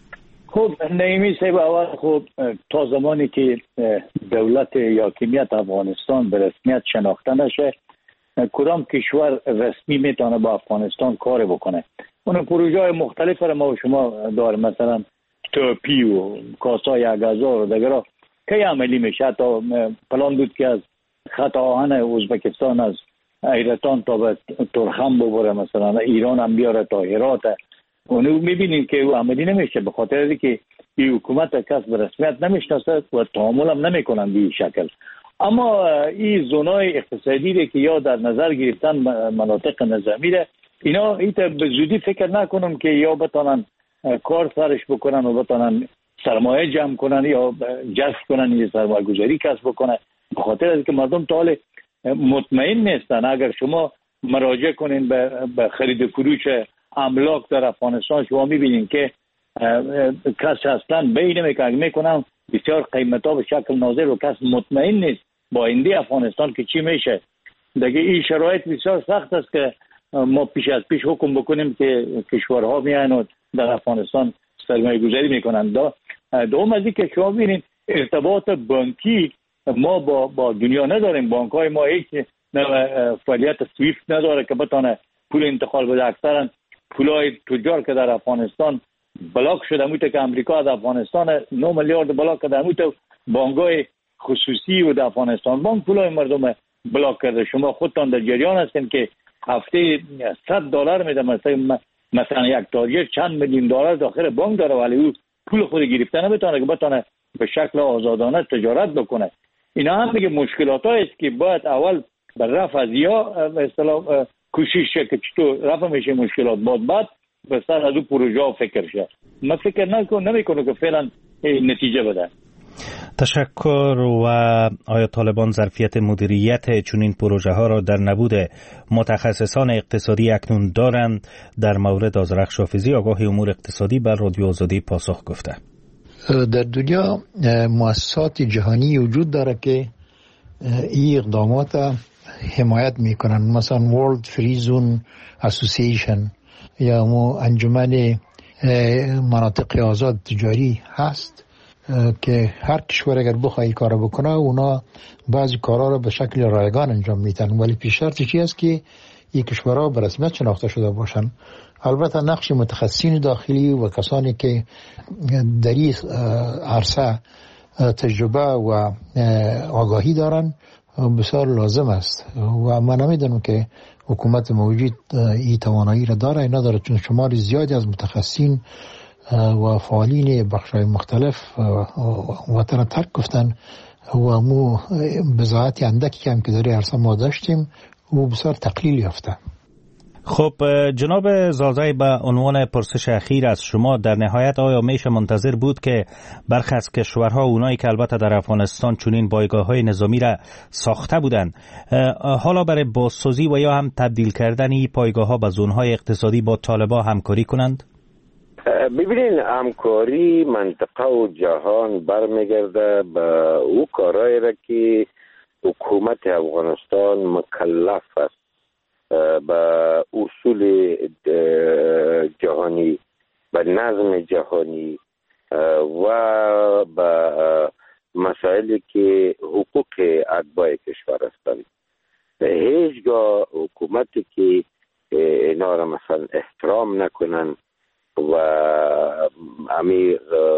خب نعیمی صاحب، اول خب تا زمانی که دولت یا حاکمیت افغانستان به رسمیت شناخته نشه کدام کشور رسمی میتونه با افغانستان کار بکنه. اون پروژه های مختلف را ما و شما داریم، مثلا توپی و کاسای اگازار و دیگر که عملی میشه. تا پلان بود که از خط آهن ازبکستان از ایرتان تا به ترخم ببره، مثلا ایران هم بیاره تا هرات. اونو میبینیم که او عملی نمیشه به خاطر اینکه این حکومت کس به رسمیت نمیشناسه و تعامل هم نمیکنن به این شکل. اما این زونای اقتصادی که یا در نظر گرفتن مناطق نظامی ده، اینا ایتا به زودی فکر نکنم که یا بتانن کار سرش بکنن و بتانن سرمایه جمع کنن یا جذب کنن یا سرمایه گذاری کسب بکنن، به خاطر اینکه مردم تا حال مطمئن نیستن. اگر شما مراجعه کنین به خرید و فروش املاک در افغانستان شما میبینین که کس اصلا بین میکنن بسیار قیمت ها به شکل ناظر و کس مطمئن نیست با آینده افغانستان که چی میشه. دیگه این شرایط بسیار سخت است که ما پیش از پیش حکم بکنیم که کشورها میان و در افغانستان سرمایه گذاری میکنن. دوم از این که شما ببینید ارتباط بانکی ما با با دنیا نداریم. بانک های ما هیچ فعالیت سویفت نداره که بتونه پول انتقال بده. اکثرا پولای تجار که در افغانستان بلاک شده موته که امریکا از افغانستان نه میلیارد بلاک کرده موته بانک‌های خصوصی و در افغانستان بانک پولای مردم بلاک کرده. شما خودتان در جریان هستین که هفته صد دلار میده مثلا مثلا یک تاجر چند میلیون دلار داخل بانک داره ولی او پول خود گرفته نمیتونه که بتونه به شکل آزادانه تجارت بکنه. اینا هم میگه مشکلاتایی است که باید اول بر رفع از یا به اصطلاح کوشش که چطور رفع میشه مشکلات بعد بعد به سر از اون پروژه ها فکر شه. من فکر نکن نمیکنه که فعلا نتیجه بده. تشکر. و آیا طالبان ظرفیت مدیریت چنین پروژه ها را در نبود متخصصان اقتصادی اکنون دارند؟ در مورد آذرخش حافظی آگاه امور اقتصادی بر رادیو آزادی پاسخ گفته. در دنیا مؤسسات جهانی وجود داره که این اقدامات حمایت میکنن، مثلا World Free Zone Association یا مو انجمن مناطق آزاد تجاری هست که هر کشور اگر بخواد کار بکنه اونا بعضی کارا رو به شکل رایگان انجام میدن، ولی پیش شرط چی است که این کشورها به رسمیت شناخته شده باشن. البته نقش متخصصین داخلی و کسانی که در این عرصه تجربه و آگاهی دارن بسیار لازم است و من نمیدونم که حکومت موجود این توانایی را داره یا نداره، چون شمار زیادی از متخصصین و فعالین بخش‌های مختلف وطن ترک گفتن و مو بضاعت اندکی هم که در عرصه ما داشتیم و بسیار تقلیل یافته. خب جناب زازای، به عنوان پرسش اخیر از شما، در نهایت آیا میشه منتظر بود که برخی از کشورها اونایی که البته در افغانستان چنین پایگاه‌های نظامی را ساخته بودند حالا برای بازسازی و یا هم تبدیل کردن این پایگاه‌ها به زون‌های اقتصادی با طالبان همکاری کنند؟ ببینین همکاری منطقه و جهان برمیگرده به او کارهایی را که حکومت افغانستان مکلف است به اصول جهانی، به نظم جهانی و به مسائلی که حقوق اتباع کشور هستند. هیچگاه حکومتی که اینا را مثلا احترام نکنن و امی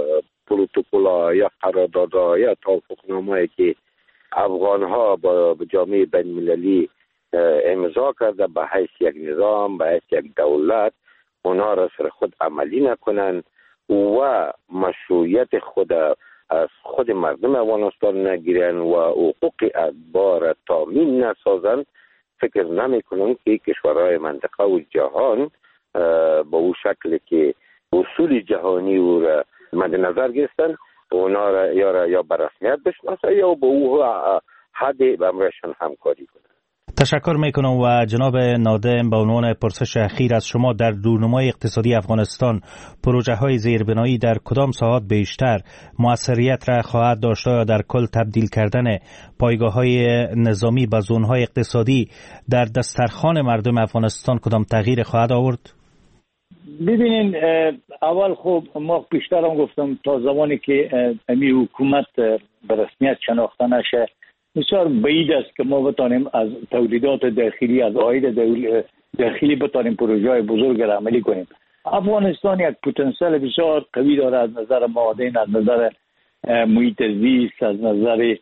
پروتکل یا قرارداد یا توافقنامه‌ای که افغان ها با جامعه بین المللی امضا کرده به حیث یک نظام، به حیث یک دولت، اونا را سر خود عملی نکنن و مشروعیت خود از خود مردم افغانستان نگیرن و حقوق اتباع را تامین نسازن، فکر نمی کنم که کشورهای منطقه و جهان با او شکل که اصول جهانی او را مد نظر گرفتن اونا را یا را یا به رسمیت بشناسه یا با او حد به امرشان همکاری کنن. تشکر میکنم و جناب نادم به عنوان پرسش اخیر از شما، در رونمای اقتصادی افغانستان پروژه های زیربنایی در کدام ساحات بیشتر موثریت را خواهد داشت یا در کل تبدیل کردن پایگاه های نظامی به زون های اقتصادی در دسترخوان مردم افغانستان کدام تغییر خواهد آورد؟ ببینین، اول خب ما بیشتر هم گفتم تا زمانی که امی حکومت به رسمیت شناخته نشه بسیار بعید است که ما بتانیم از تولیدات داخلی، از عاید داخلی بتانیم پروژه های بزرگ را عملی کنیم. افغانستان یک پتانسیل بسیار قوی داره از نظر معادن، از نظر محیط زیست، از نظر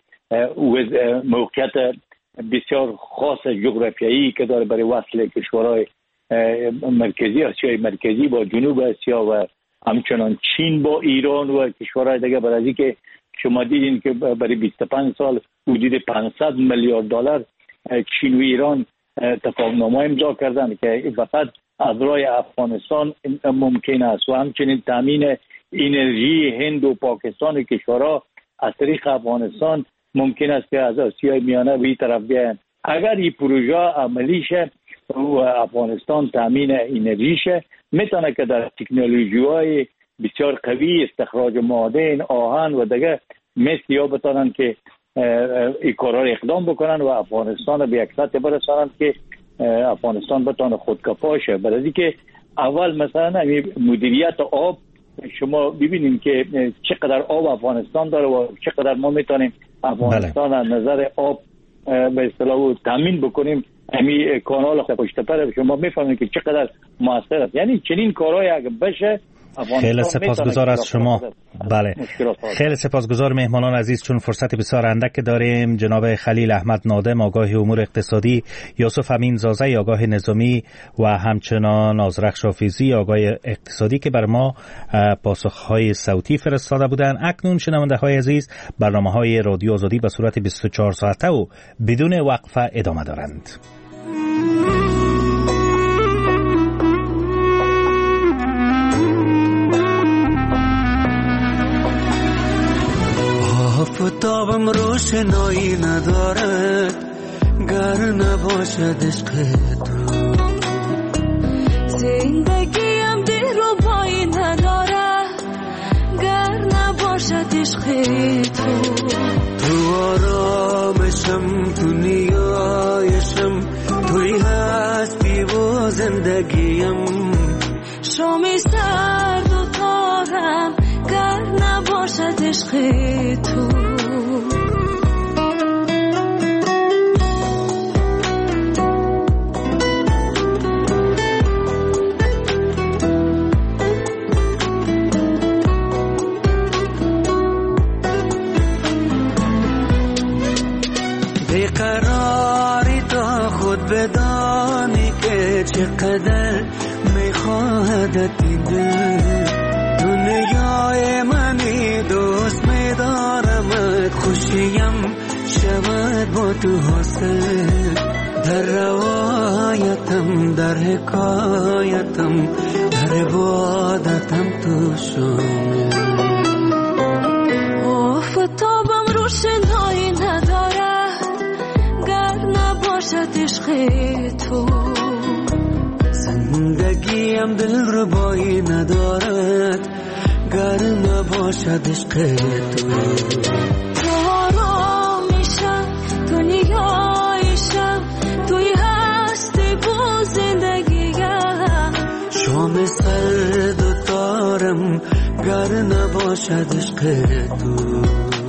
موقعیت بسیار خاص جغرافیایی که داره برای وصل کشورهای مرکزی آسیای مرکزی با جنوب آسیا و همچنان چین با ایران و کشورهای دیگه. برای که شما دیدین که برای بیست و پنج سال حدود پانصد میلیارد دلار چین و ایران تفاهمنامه امضا کردن که فقط از راه افغانستان ممکن است و همچنین تامین انرژی هند و پاکستان و کشورها از طریق افغانستان ممکن است که از آسیای میانه به این طرف بیاین. اگر این پروژه عملی شه و افغانستان تامین انرژی شه، میتونه که در تکنولوژی‌های بسیار قوی استخراج معادن، آهن و دیگه مثل یا بتانن که این کارا را اقدام بکنن و افغانستان به یک سطح برسانن که افغانستان بتانه خودکفا شه. برای که اول مثلا مدیریت آب شما ببینیم که چقدر آب افغانستان داره و چقدر ما میتونیم افغانستان از نظر آب به اصطلاح تامین بکنیم. همین کانال پشتپر شما میفهمید که چقدر موثر است. یعنی چنین کارهای اگه بشه خیلی سپاسگزار از شما. بله، خیلی سپاسگزار مهمانان عزیز. چون فرصت بسیار اندک داریم، جناب خلیل احمد نادم آگاه امور اقتصادی، یوسف امین زازی آگاه نظامی و همچنان آذرخش حافظی آگاه اقتصادی که بر ما پاسخهای صوتی فرستاده بودند. اکنون شنونده های عزیز، برنامه های رادیو آزادی به صورت بیست و چهار ساعته و بدون وقفه ادامه دارند. آفتابم روشنایی ندارد گر نباشد عشق تو، زندگیم دلربایی ندارد گر نباشد عشق تو. تو آرامشم، تو نیایشم، توی هستی و زندگیم، شامی سرد و تارم گر نباشد عشق تو. بیقراری تا خود بدانی که چقدر میخواهد دیده، دنیای منی دوست میدارمت، خوشیم شود با تو حاصل، در روایتم، در حکایتم، در عبادتم تو شامل. آفتابم روشنایی ندارد گر نباشد عشق تو، زندگیم دلربایی ندارد گر نباشد عشق تو. تو آرامیشم، تو گر نباشد عشق تو.